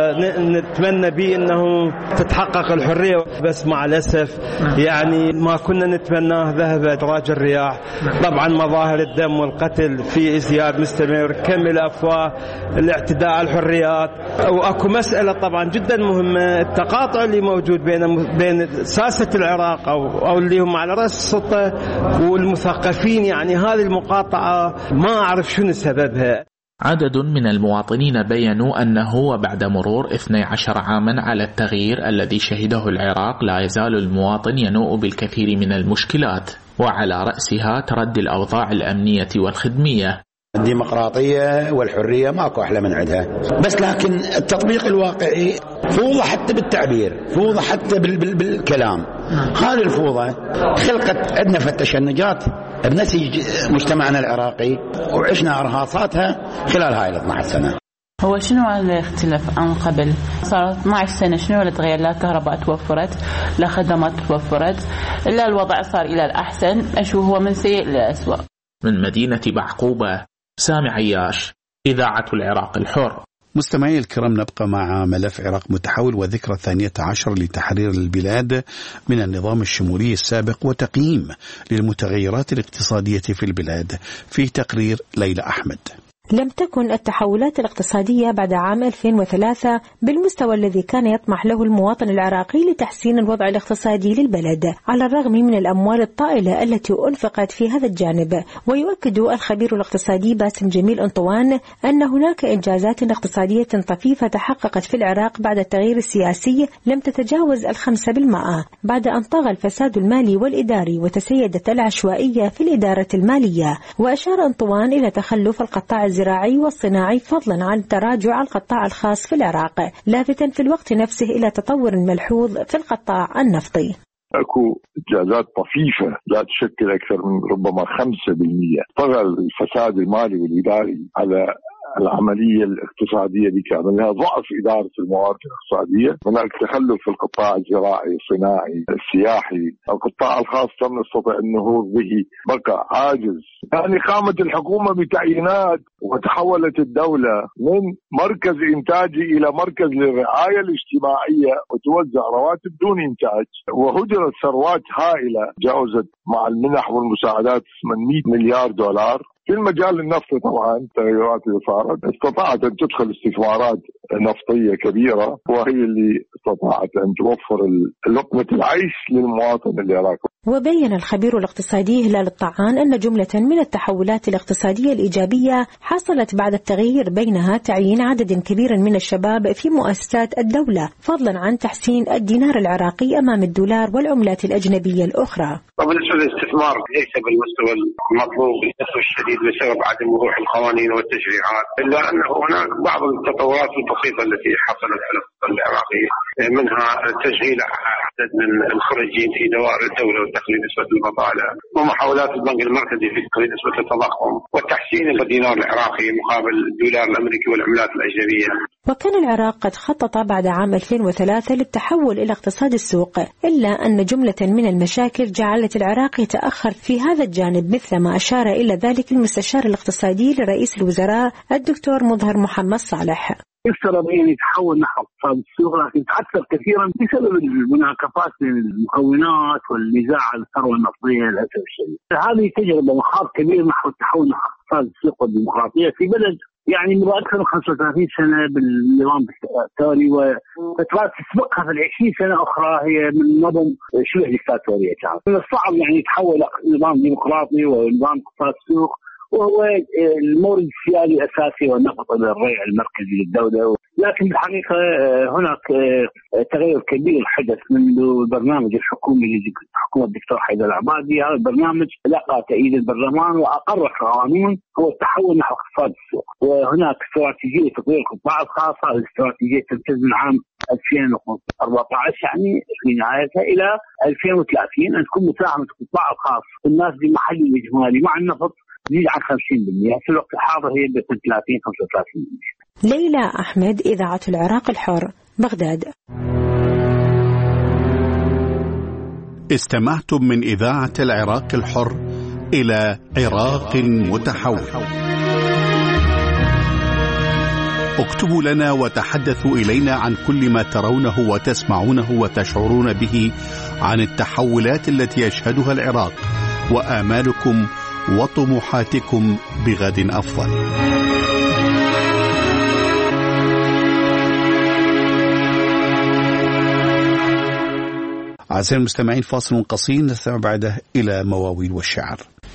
نتمنى به انه تتحقق الحرية. بس مع الأسف يعني ما كنا نتمناه ذهب أدراج الرياح. طبعا مظاهر الدم والقتل في ازدياد مستمر، كم الأفواه، الاعتداء على الحريات. واكو مسألة طبعا جدا مهمة، التقاطع اللي موجود بين ساسة العراق أو اللي هم على رأس السلطة والمثقفين. يعني هذه المقاطعة ما أعرف شنو سببها. عدد من المواطنين بيّنوا أنه وبعد مرور 12 عاما على التغيير الذي شهده العراق لا يزال المواطن ينوء بالكثير من المشكلات، وعلى رأسها تردي الأوضاع الأمنية والخدمية. الديمقراطية والحرية ماكو أحلى من عندها، بس لكن التطبيق الواقعي فوضى حتى بالتعبير، فوضى حتى بالكلام. هذه الفوضى خلقت عندنا تشنجات بنسيج مجتمعنا العراقي، وعشنا إرهاصاتها خلال هاي 12 سنة. هو شنو اللي اختلف عن قبل؟ صار 12 سنة شنو اللي تغير؟ لا كهرباء توفرت، لا خدمات توفرت، إلا الوضع صار إلى الأحسن. أشوف هو من سيء لأسوأ. من مدينة بعقوبة، سامي عياش، إذاعة العراق الحر. مستمعي الكرام، نبقى مع ملف عراق متحول وذكرى 12 لتحرير البلاد من النظام الشمولي السابق وتقييم للمتغيرات الاقتصادية في البلاد، في تقرير ليلى أحمد. لم تكن التحولات الاقتصادية بعد عام 2003 بالمستوى الذي كان يطمح له المواطن العراقي لتحسين الوضع الاقتصادي للبلد، على الرغم من الأموال الطائلة التي أنفقت في هذا الجانب. ويؤكد الخبير الاقتصادي باسم جميل أنطوان أن هناك إنجازات اقتصادية طفيفة تحققت في العراق بعد التغيير السياسي لم تتجاوز 5%، بعد أن طغى الفساد المالي والإداري وتسيدت العشوائية في الإدارة المالية. وأشار أنطوان إلى تخلف القطاع الزراعي والصناعي فضلا عن تراجع القطاع الخاص في العراق، لافتا في الوقت نفسه إلى تطور ملحوظ في القطاع النفطي. اكو انجازات طفيفه لا تشكل اكثر من ربما 5%. طغى الفساد المالي والاداري على العملية الاقتصادية بكاملها، ضعف إدارة الموارد الاقتصادية، هناك تخلف في القطاع الزراعي الصناعي السياحي. القطاع الخاص لم نستطع النهوض به، بقى عاجز. يعني قامت الحكومة بتعيينات وتحولت الدولة من مركز إنتاجي إلى مركز للرعاية الاجتماعية وتوزع رواتب دون إنتاج، وهدرت ثروات هائلة جاوزت مع المنح والمساعدات 800 مليار دولار. في المجال النفطي طبعا التغيرات اللي صارت استطاعت أن تدخل استثمارات نفطية كبيرة، وهي اللي استطاعت أن توفر لقمة العيش للمواطن العراقي. وبين الخبير الاقتصادي هلال الطعان أن جملة من التحولات الاقتصادية الإيجابية حصلت بعد التغيير، بينها تعيين عدد كبير من الشباب في مؤسسات الدولة، فضلا عن تحسين الدينار العراقي أمام الدولار والعملات الأجنبية الأخرى. بالنسبة للاستثمار ليس بالمستوى المطلوب للأسف الشديد بسبب عدم وضوح القوانين والتشريعات، إلا أن هناك بعض التطورات البسيطة التي حصلت في الاقتصاد العراقي، منها تسهيل عدد من الخريجين في دوائر الدولة وتقليل نسبة البطالة، ومحاولات البنك المركزي في تقليل نسبة التضخم، وتحسين الدينار العراقي مقابل الدولار الأمريكي والعملات الأجنبية. وكان العراق قد خطط بعد عام 2003 للتحول إلى اقتصاد السوق، إلا أن جملة من المشاكل جعلت العراق يتأخر في هذا الجانب، مثل ما أشار إلى ذلك المستشار الاقتصادي لرئيس الوزراء الدكتور مظهر محمد صالح. يفترض أن يتحول نحو اقتصاد السوق، لكن تعثر كثيرا بسبب المناكفات بين المكونات والنزاع على الثروة النفطية للأسف الشديد. هذه تجربة مخاض كبير نحو التحول نحو اقتصاد السوق والديمقراطية في بلد يعني منذ أكثر من 35 سنة بالنظام الدكتاتوري، وفترات تسبقها في 20 سنة أخرى هي من نظم شبه دكتاتورية. كانت من الصعب يعني يتحول نظام ديمقراطي ونظام اقتصاد السوق، وهو المورد السيادي الأساسي والنفط للريع المركزي للدولة. لكن بالحقيقة هناك تغير كبير حدث منذ البرنامج الحكومي لحكومة الدكتور حيدر العبادي. هذا البرنامج لقى تأييد البرلمان وأقر قانون هو التحول نحو اقتصاد السوق، وهناك استراتيجية تطوير القطاع الخاص. الاستراتيجية تنفذ من عام 2014 يعني في نهايتها إلى 2030 أن تكون مساهمة القطاع الخاص في الناتج المحلي الإجمالي مع النفط تزيد عن 50%. في الوقت الحاضر هي ب 30-35%. ليلى أحمد، إذاعة العراق الحر، بغداد. استمعتم من إذاعة العراق الحر إلى عراق متحول. اكتبوا لنا وتحدثوا إلينا عن كل ما ترونه وتسمعونه وتشعرون به عن التحولات التي يشهدها العراق وآمالكم وطموحاتكم بغد أفضل. أعزائي المستمعين، فاصل قصير نستمع بعده إلى مواويل والشعر.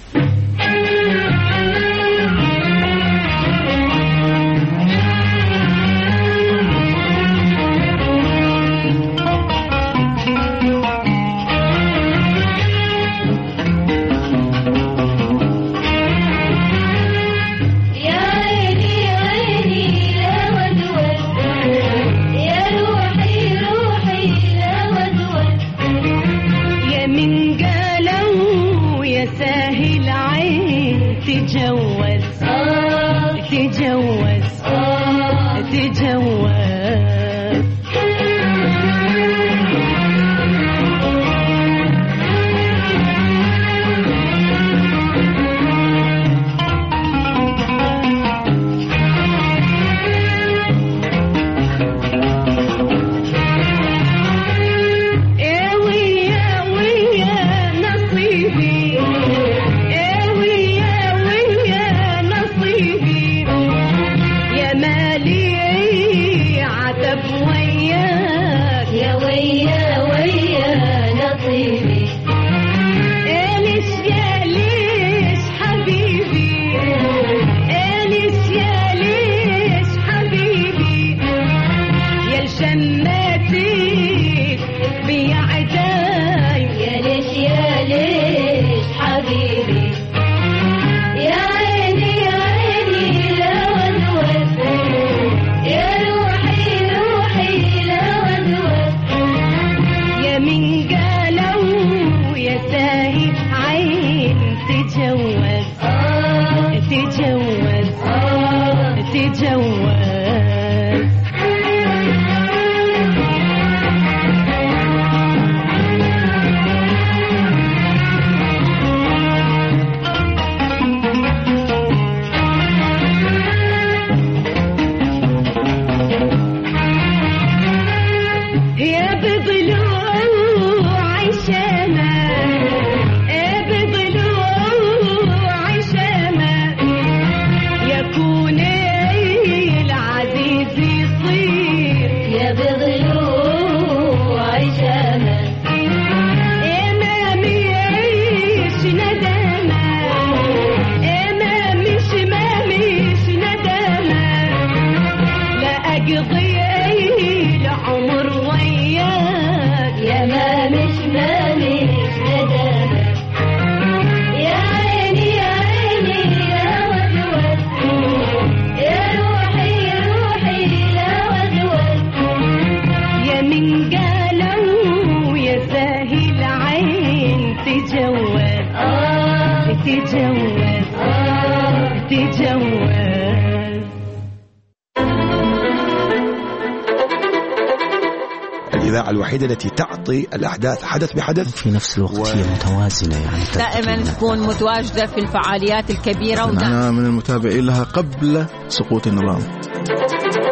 الإذاعة الوحيدة التي تعطي الأحداث حدث بحدث في نفس الوقت هي متوازنة، يعني دائما تكون متواجدة في الفعاليات الكبيرة. أنا من المتابعين لها قبل سقوط النظام.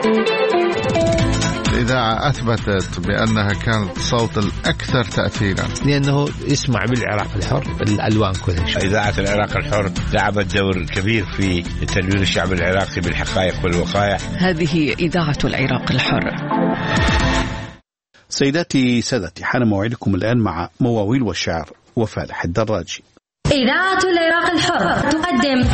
الإذاعة أثبتت بأنها كانت صوت الأكثر تأثيرا، لأنه يسمع بالعراق الحر الألوان كلها. إذاعة العراق الحر لعبت دور كبير في تنوير الشعب العراقي بالحقائق والوقائع. هذه إذاعة العراق الحر. سيداتي سادتي، حان موعدكم الآن مع مواويل والشعر وفالح الدراجي. إذاعة العراق الحر تقدم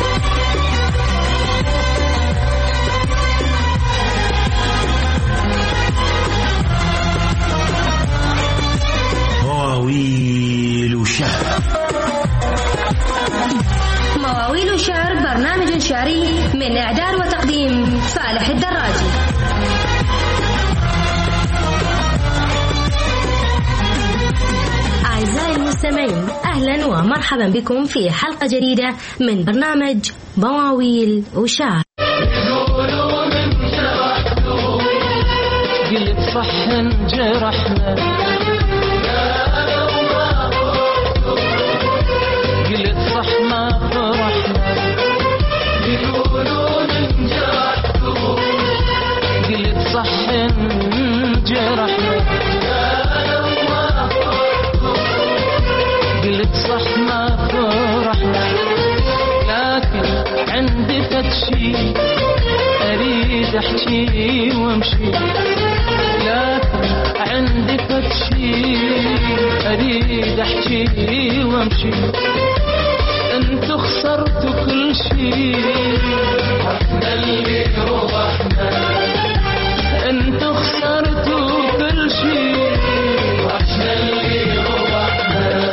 مواويل شعر. مواويل شعر برنامج شعري من إعداد وتقديم فالح الدراجي. أعزائي المستمعين، أهلا ومرحبا بكم في حلقة جديدة من برنامج مواويل وشعر. قلت صح انجرحنا، قلت صح ما فرحنا، يقولون انجرحتوا، قلت صح انجرحنا، قلت صح ما فرحنا، لكن عندي فتشي أريد أحكي وامشي، لكن عندي فتشي أريد أحكي وامشي، انتو خسرتوا كل شي، احنا اللي ربحنا، انتو خسرتوا كل شي، احنا اللي ربحنا.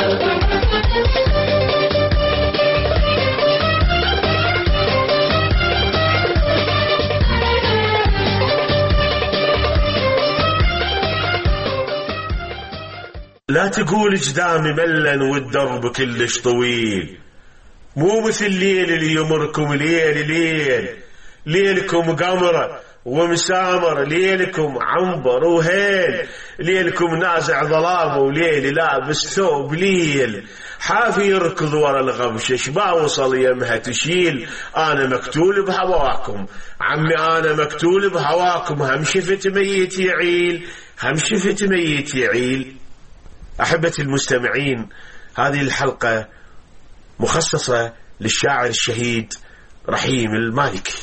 لا تقول قدامي ملن والدرب كلش طويل، مو مثل الليل اللي يمركم ليل ليل، ليلكم قمرة ومسامر، ليلكم عنبر وهيل، ليلكم نازع ظلام وليلي لابس ثوب ليل، حافي يركض ورا الغبشش ما وصل يمها تشيل، أنا مكتول بهواكم عمي، أنا مكتول بهواكم، هم شفت ميت يعيل، هم شفت ميت يعيل. أحبتي المستمعين، هذه الحلقة مخصصة للشاعر الشهيد رحيم المالكي.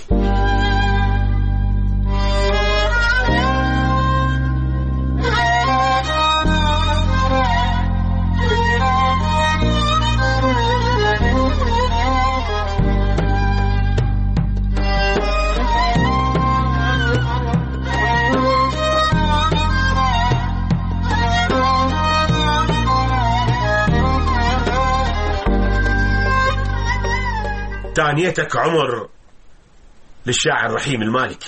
تانيتك عمر للشاعر رحيم المالكي.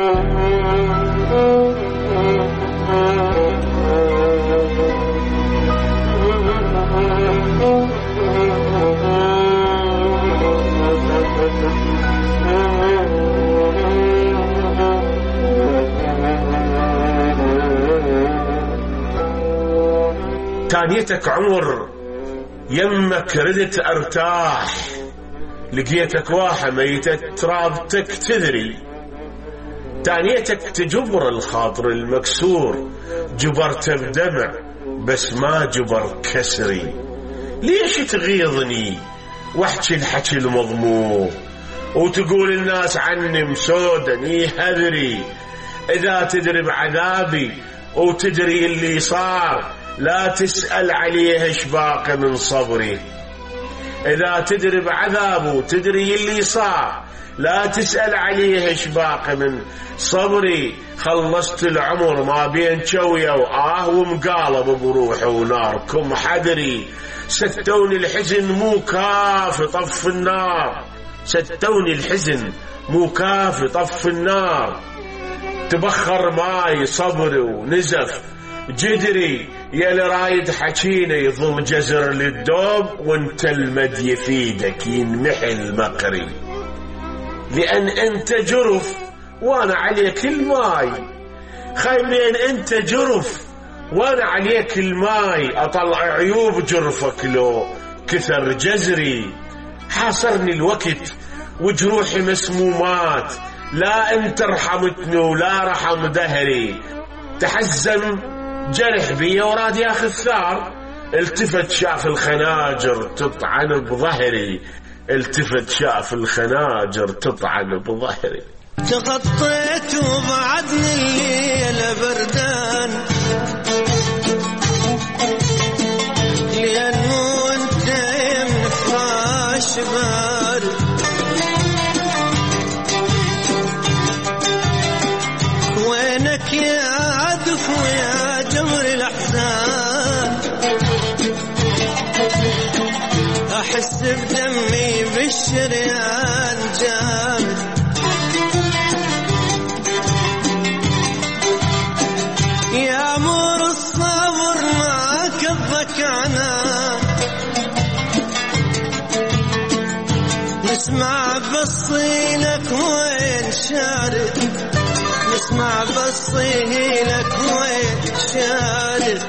تانيتك عمر يمك ردت ارتاح، لقيتك واحة ميتة ترابتك تذري، تانيتك تجبر الخاطر المكسور، جبرت بدمع بس ما جبر كسري، ليش تغيظني واحكي الحكي المضمور، وتقول الناس عني مسودني هذري، إذا تدري بعذابي وتدري اللي صار، لا تسأل عليه شباق من صبري، إذا تدري بعذابه وتدري اللي صار، لا تسأل عليه شباق من صبري، خلصت العمر ما بين شوية وآه ومقالب بروح وناركم حدري، ستوني الحزن مو كاف طف النار، ستوني الحزن مو كاف طف النار، تبخر ماي صبري ونزف جدري، يا اللي رايد حكينا يظل جزر للدوب، وانت المد يفيدك ينمحي المقري، لأن انت جرف وانا عليك الماي، خايبين انت جرف وانا عليك الماي، اطلع عيوب جرفك لو كثر جزري، حاصرني الوقت وجروحي مسمومات، لا انت رحمتني ولا رحم دهري، تحزن جرح بي وراد ياخذ ثار، التفت شاف الخناجر تطعن بظهري، التفت شاف الخناجر تطعن بظهري. تغطيت وبعدني الليل بردان، لأنه انت من فراش بارد، وينك يا عدف ويا جمر الأحزان، أحس بدمي بالشريان جامد، يا مور الصبر ما كذبك عنان، نسمع بصيلك وين شارد، نسمع بصيلك وين شارد.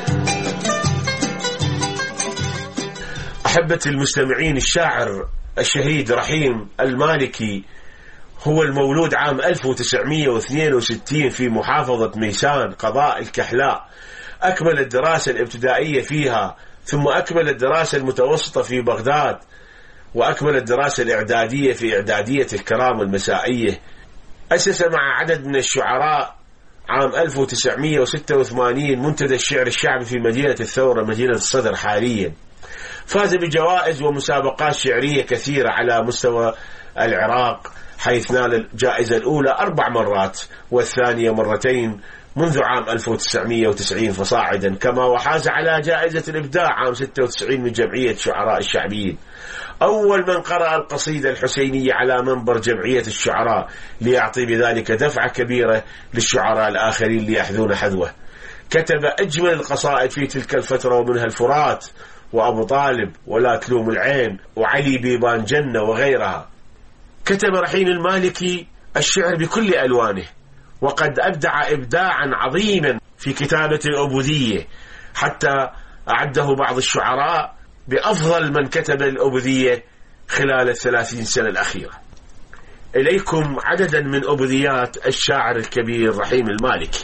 أحبة المستمعين، الشاعر الشهيد رحيم المالكي هو المولود عام 1962 في محافظة ميسان قضاء الكحلاء، أكمل الدراسة الابتدائية فيها، ثم أكمل الدراسة المتوسطة في بغداد، وأكمل الدراسة الإعدادية في إعدادية الكرام المسائية. أسس مع عدد من الشعراء عام 1986 منتدى الشعر الشعبي في مدينة الثورة مدينة الصدر حاليا. فاز بجوائز ومسابقات شعرية كثيرة على مستوى العراق، حيث نال الجائزة الأولى 4 مرات والثانية مرتين منذ عام 1990 فصاعدا، كما وحاز على جائزة الإبداع عام 96 من جمعية شعراء الشعبيين. أول من قرأ القصيدة الحسينية على منبر جمعية الشعراء، ليعطي بذلك دفعة كبيرة للشعراء الآخرين ليحذون حذوه. كتب أجمل القصائد في تلك الفترة، ومنها الفرات وأبو طالب ولا تلوم العين وعلي بيبان جنة وغيرها. كتب رحيم المالكي الشعر بكل ألوانه، وقد أبدع إبداعا عظيما في كتابة الأبوذية، حتى أعده بعض الشعراء بأفضل من كتب الأبوذية خلال 30 سنة الأخيرة. إليكم عددا من أبوذيات الشاعر الكبير رحيم المالكي.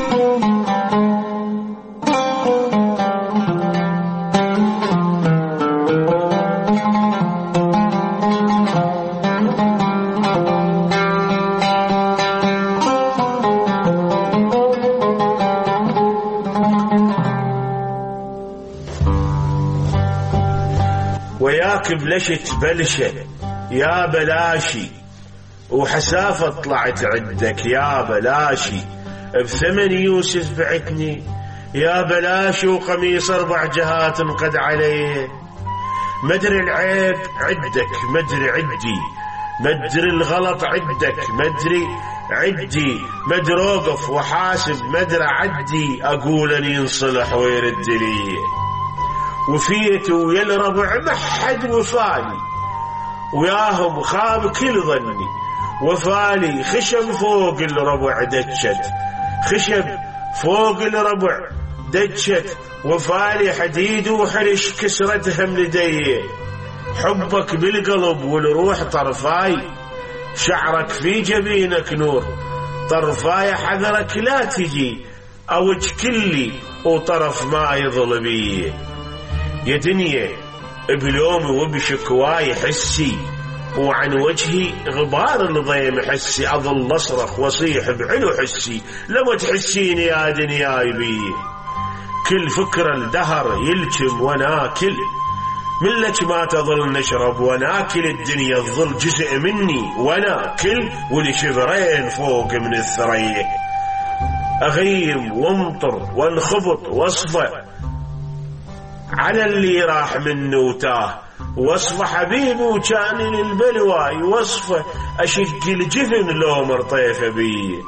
وياك بلشت بلشة يا بلاشي، وحسافة طلعت عندك يا بلاشي، بثمن يوسف بعتني يا بلاشي، وقميص 4 جهات قد عليه. مدري العيب عدك مدري عدي، مدري الغلط عدك مدري عدي، مدري اوقف وحاسب مدري عدي، اقول ان ينصلح ويرد لي. وفيت ويا الربع محد وفالي، وياهم خاب كل ظني، وفالي خشب فوق الربع دجت، خشب فوق الربع دجت، وفالي حديد وحرش كسرتهم لدي. حبك بالقلب والروح طرفاي، شعرك في جبينك نور طرفاي، حذرك لا تجي اوج كلي وطرف ما يظل بي. يا دنيا بلومي وبشكواي حسي، وعن وجهي غبار الضيم حسي، أظل أصرخ وصيح بعلو حسي، لما تحسيني يا دنياي بي. كل فكرة الدهر يلجم وناكل، من لك ما تظل نشرب وناكل، الدنيا تظل جزء مني وناكل، ولشبرين فوق من الثريا. أغيم وامطر وانخبط واصفى على اللي راح منه وتاه، وصفه حبيبي وكان للبلواي، وصفه أشق الجفن لو مرطيفه بي.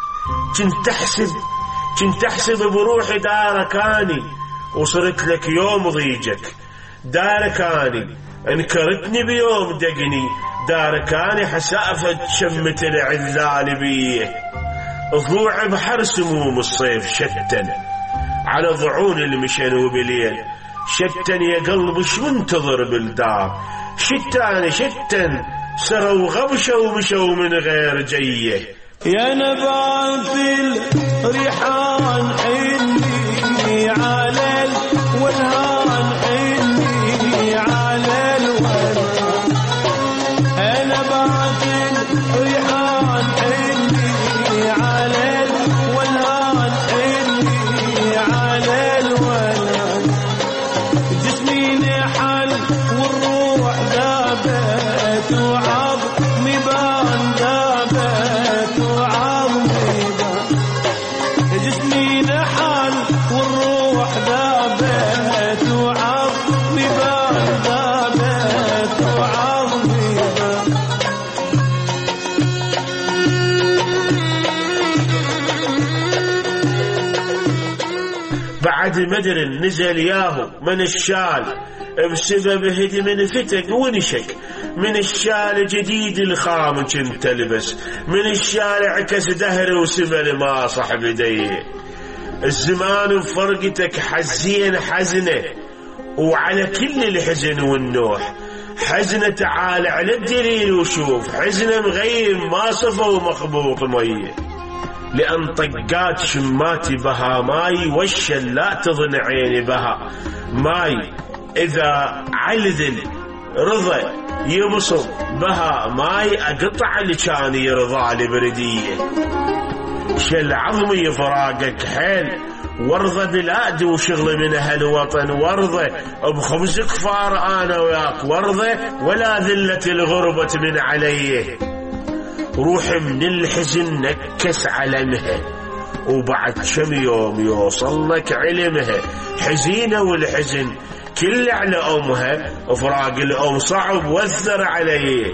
كنت أحسب بروحي داركاني، وصرت لك يوم ضيجك داركاني، انكرتني بيوم دقني داركاني، حسافة شمة العذال بي. ضلوع بحر سموم الصيف شتن على ضعون المشن وبليل، شتن يا قلب شو انتظر بالدار، شتان سروا غبشة ومشوا من غير جيه. يا نبات الريحان حني على الولهان حني على الولهان. أنا بعت الريحان حني على الولهان حني على الولهان. جسمي نحل والروح ذابت وعظمي بان ذابت وعظمي بان. جسمي نحل والروح ذابت وعظمي بان ذابت وعظمي بان. بعد مدر نزل ياهو من الشال بسبب هدم فتك ونشك. من الشال جديد الخام كنت البس، من الشال عكس دهر وسبل ما صح بديه. الزمان بفرقتك حزين حزنه، وعلى كل الحزن والنوح حزنه. تعال على الدليل وشوف حزنه مغيم ما صفى ومخبوط ميه. لأن طقات شماتي بها ماي والشل لا تظن عيني بها ماي. إذا علذل رضى يبصم بها ماي أقطع اللي كان يرضى لي بردية. شل عظمي فراقك حيل وارضى بلادي وشغل من أهل الوطن وارضى بخبز كفار أنا وياك وارضى ولا ذلة الغربة من عليه. روح من الحزن نكس علمها وبعد كم يوم يوصل لك علمها. حزينة والحزن كل على أمها، فراق الأم صعب واثر عليه.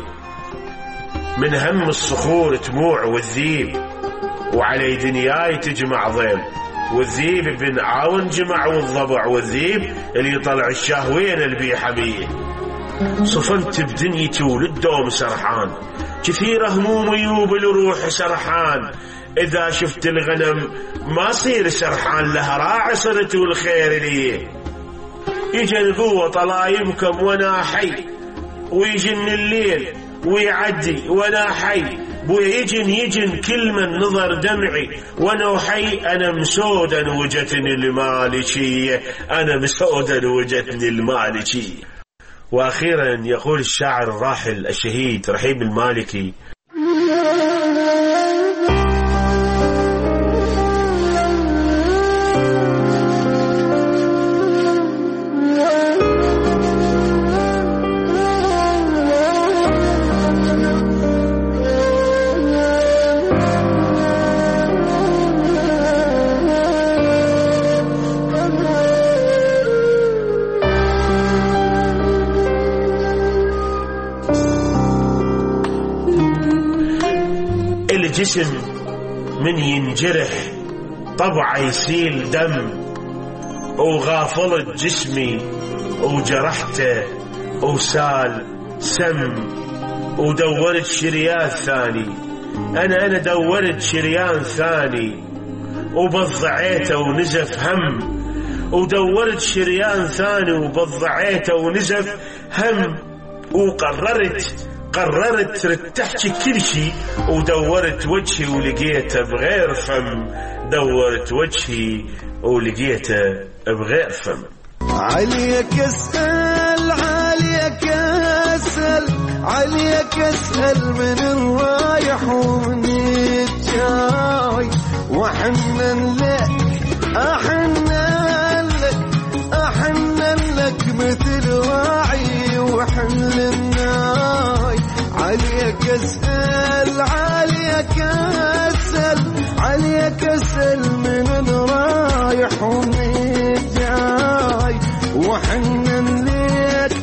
من هم الصخور تموع والذيب وعلي دنياي تجمع ضيب. والذيب بن عاون جمع والضبع والذيب اللي يطلع الشهوين البيحة بيه. صفنت بدنيتي ولدوم سرحان كثير هموم ويوب الروح سرحان. إذا شفت الغنم ما صير سرحان لها راعي صرت والخير ليه. يجن قوة طلايبكم وانا حي ويجن الليل ويعدي وانا حي. بويا يجن كل من نظر دمعي وانا حي. انا مسودا وجتني المالكية، انا مسودا وجتني المالكية. واخيرا يقول الشاعر الراحل الشهيد رحيم المالكي: الجسم من ينجرح طبعه يسيل دم، وغافلت جسمي وجرحته وسال سم. ودورت شريان ثاني، أنا دورت شريان ثاني وبضعيته ونزف هم. ودورت شريان ثاني وبضعيته ونزف هم. وقررت تحكي كل شي. ودورت وجهي ولقيته بغير فم. دورت وجهي ولقيته بغير فم. عليك اسأل عليك اسأل عليك اسأل من الرايح ومن الجاي. وحنن لك أحنن لك مثل راعي وحن الناي. عليك اسأل عليك اسأل من رايح ومن جاي. وحنن لك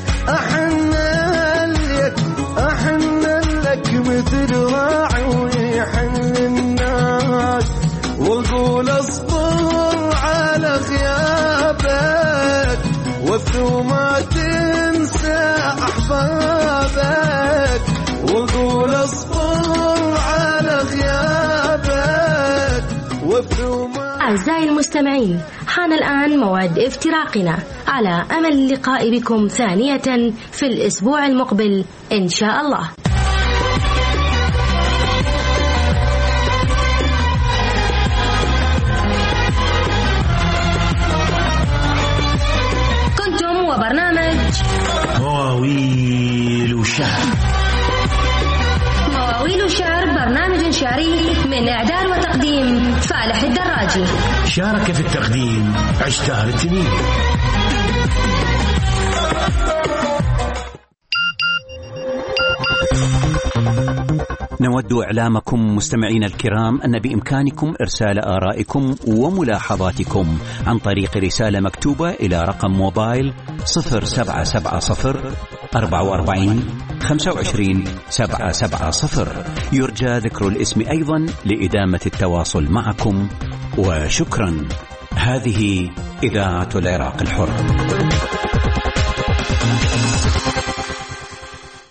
أحنن لك مثل راعي ويحن الناس. وقول اصبر على غيابك وفي ما تنسى أحبابك. وقول اصبر على غيابك وفي ما. أعزائي المستمعين، حان الآن موعد افتراقنا، على أمل اللقاء بكم ثانية في الأسبوع المقبل إن شاء الله. هو برنامج مواويل وشعر. مواويل وشعر برنامج شعري من إعداد وتقديم فالح الدراجي. شارك في التقديم عشتار التميمي. نود إعلامكم مستمعين الكرام أن بإمكانكم إرسال آرائكم وملاحظاتكم عن طريق رسالة مكتوبة إلى رقم موبايل 0770 44 25 770. يرجى ذكر الاسم أيضا لإدامة التواصل معكم، وشكرا. هذه إذاعة العراق الحر.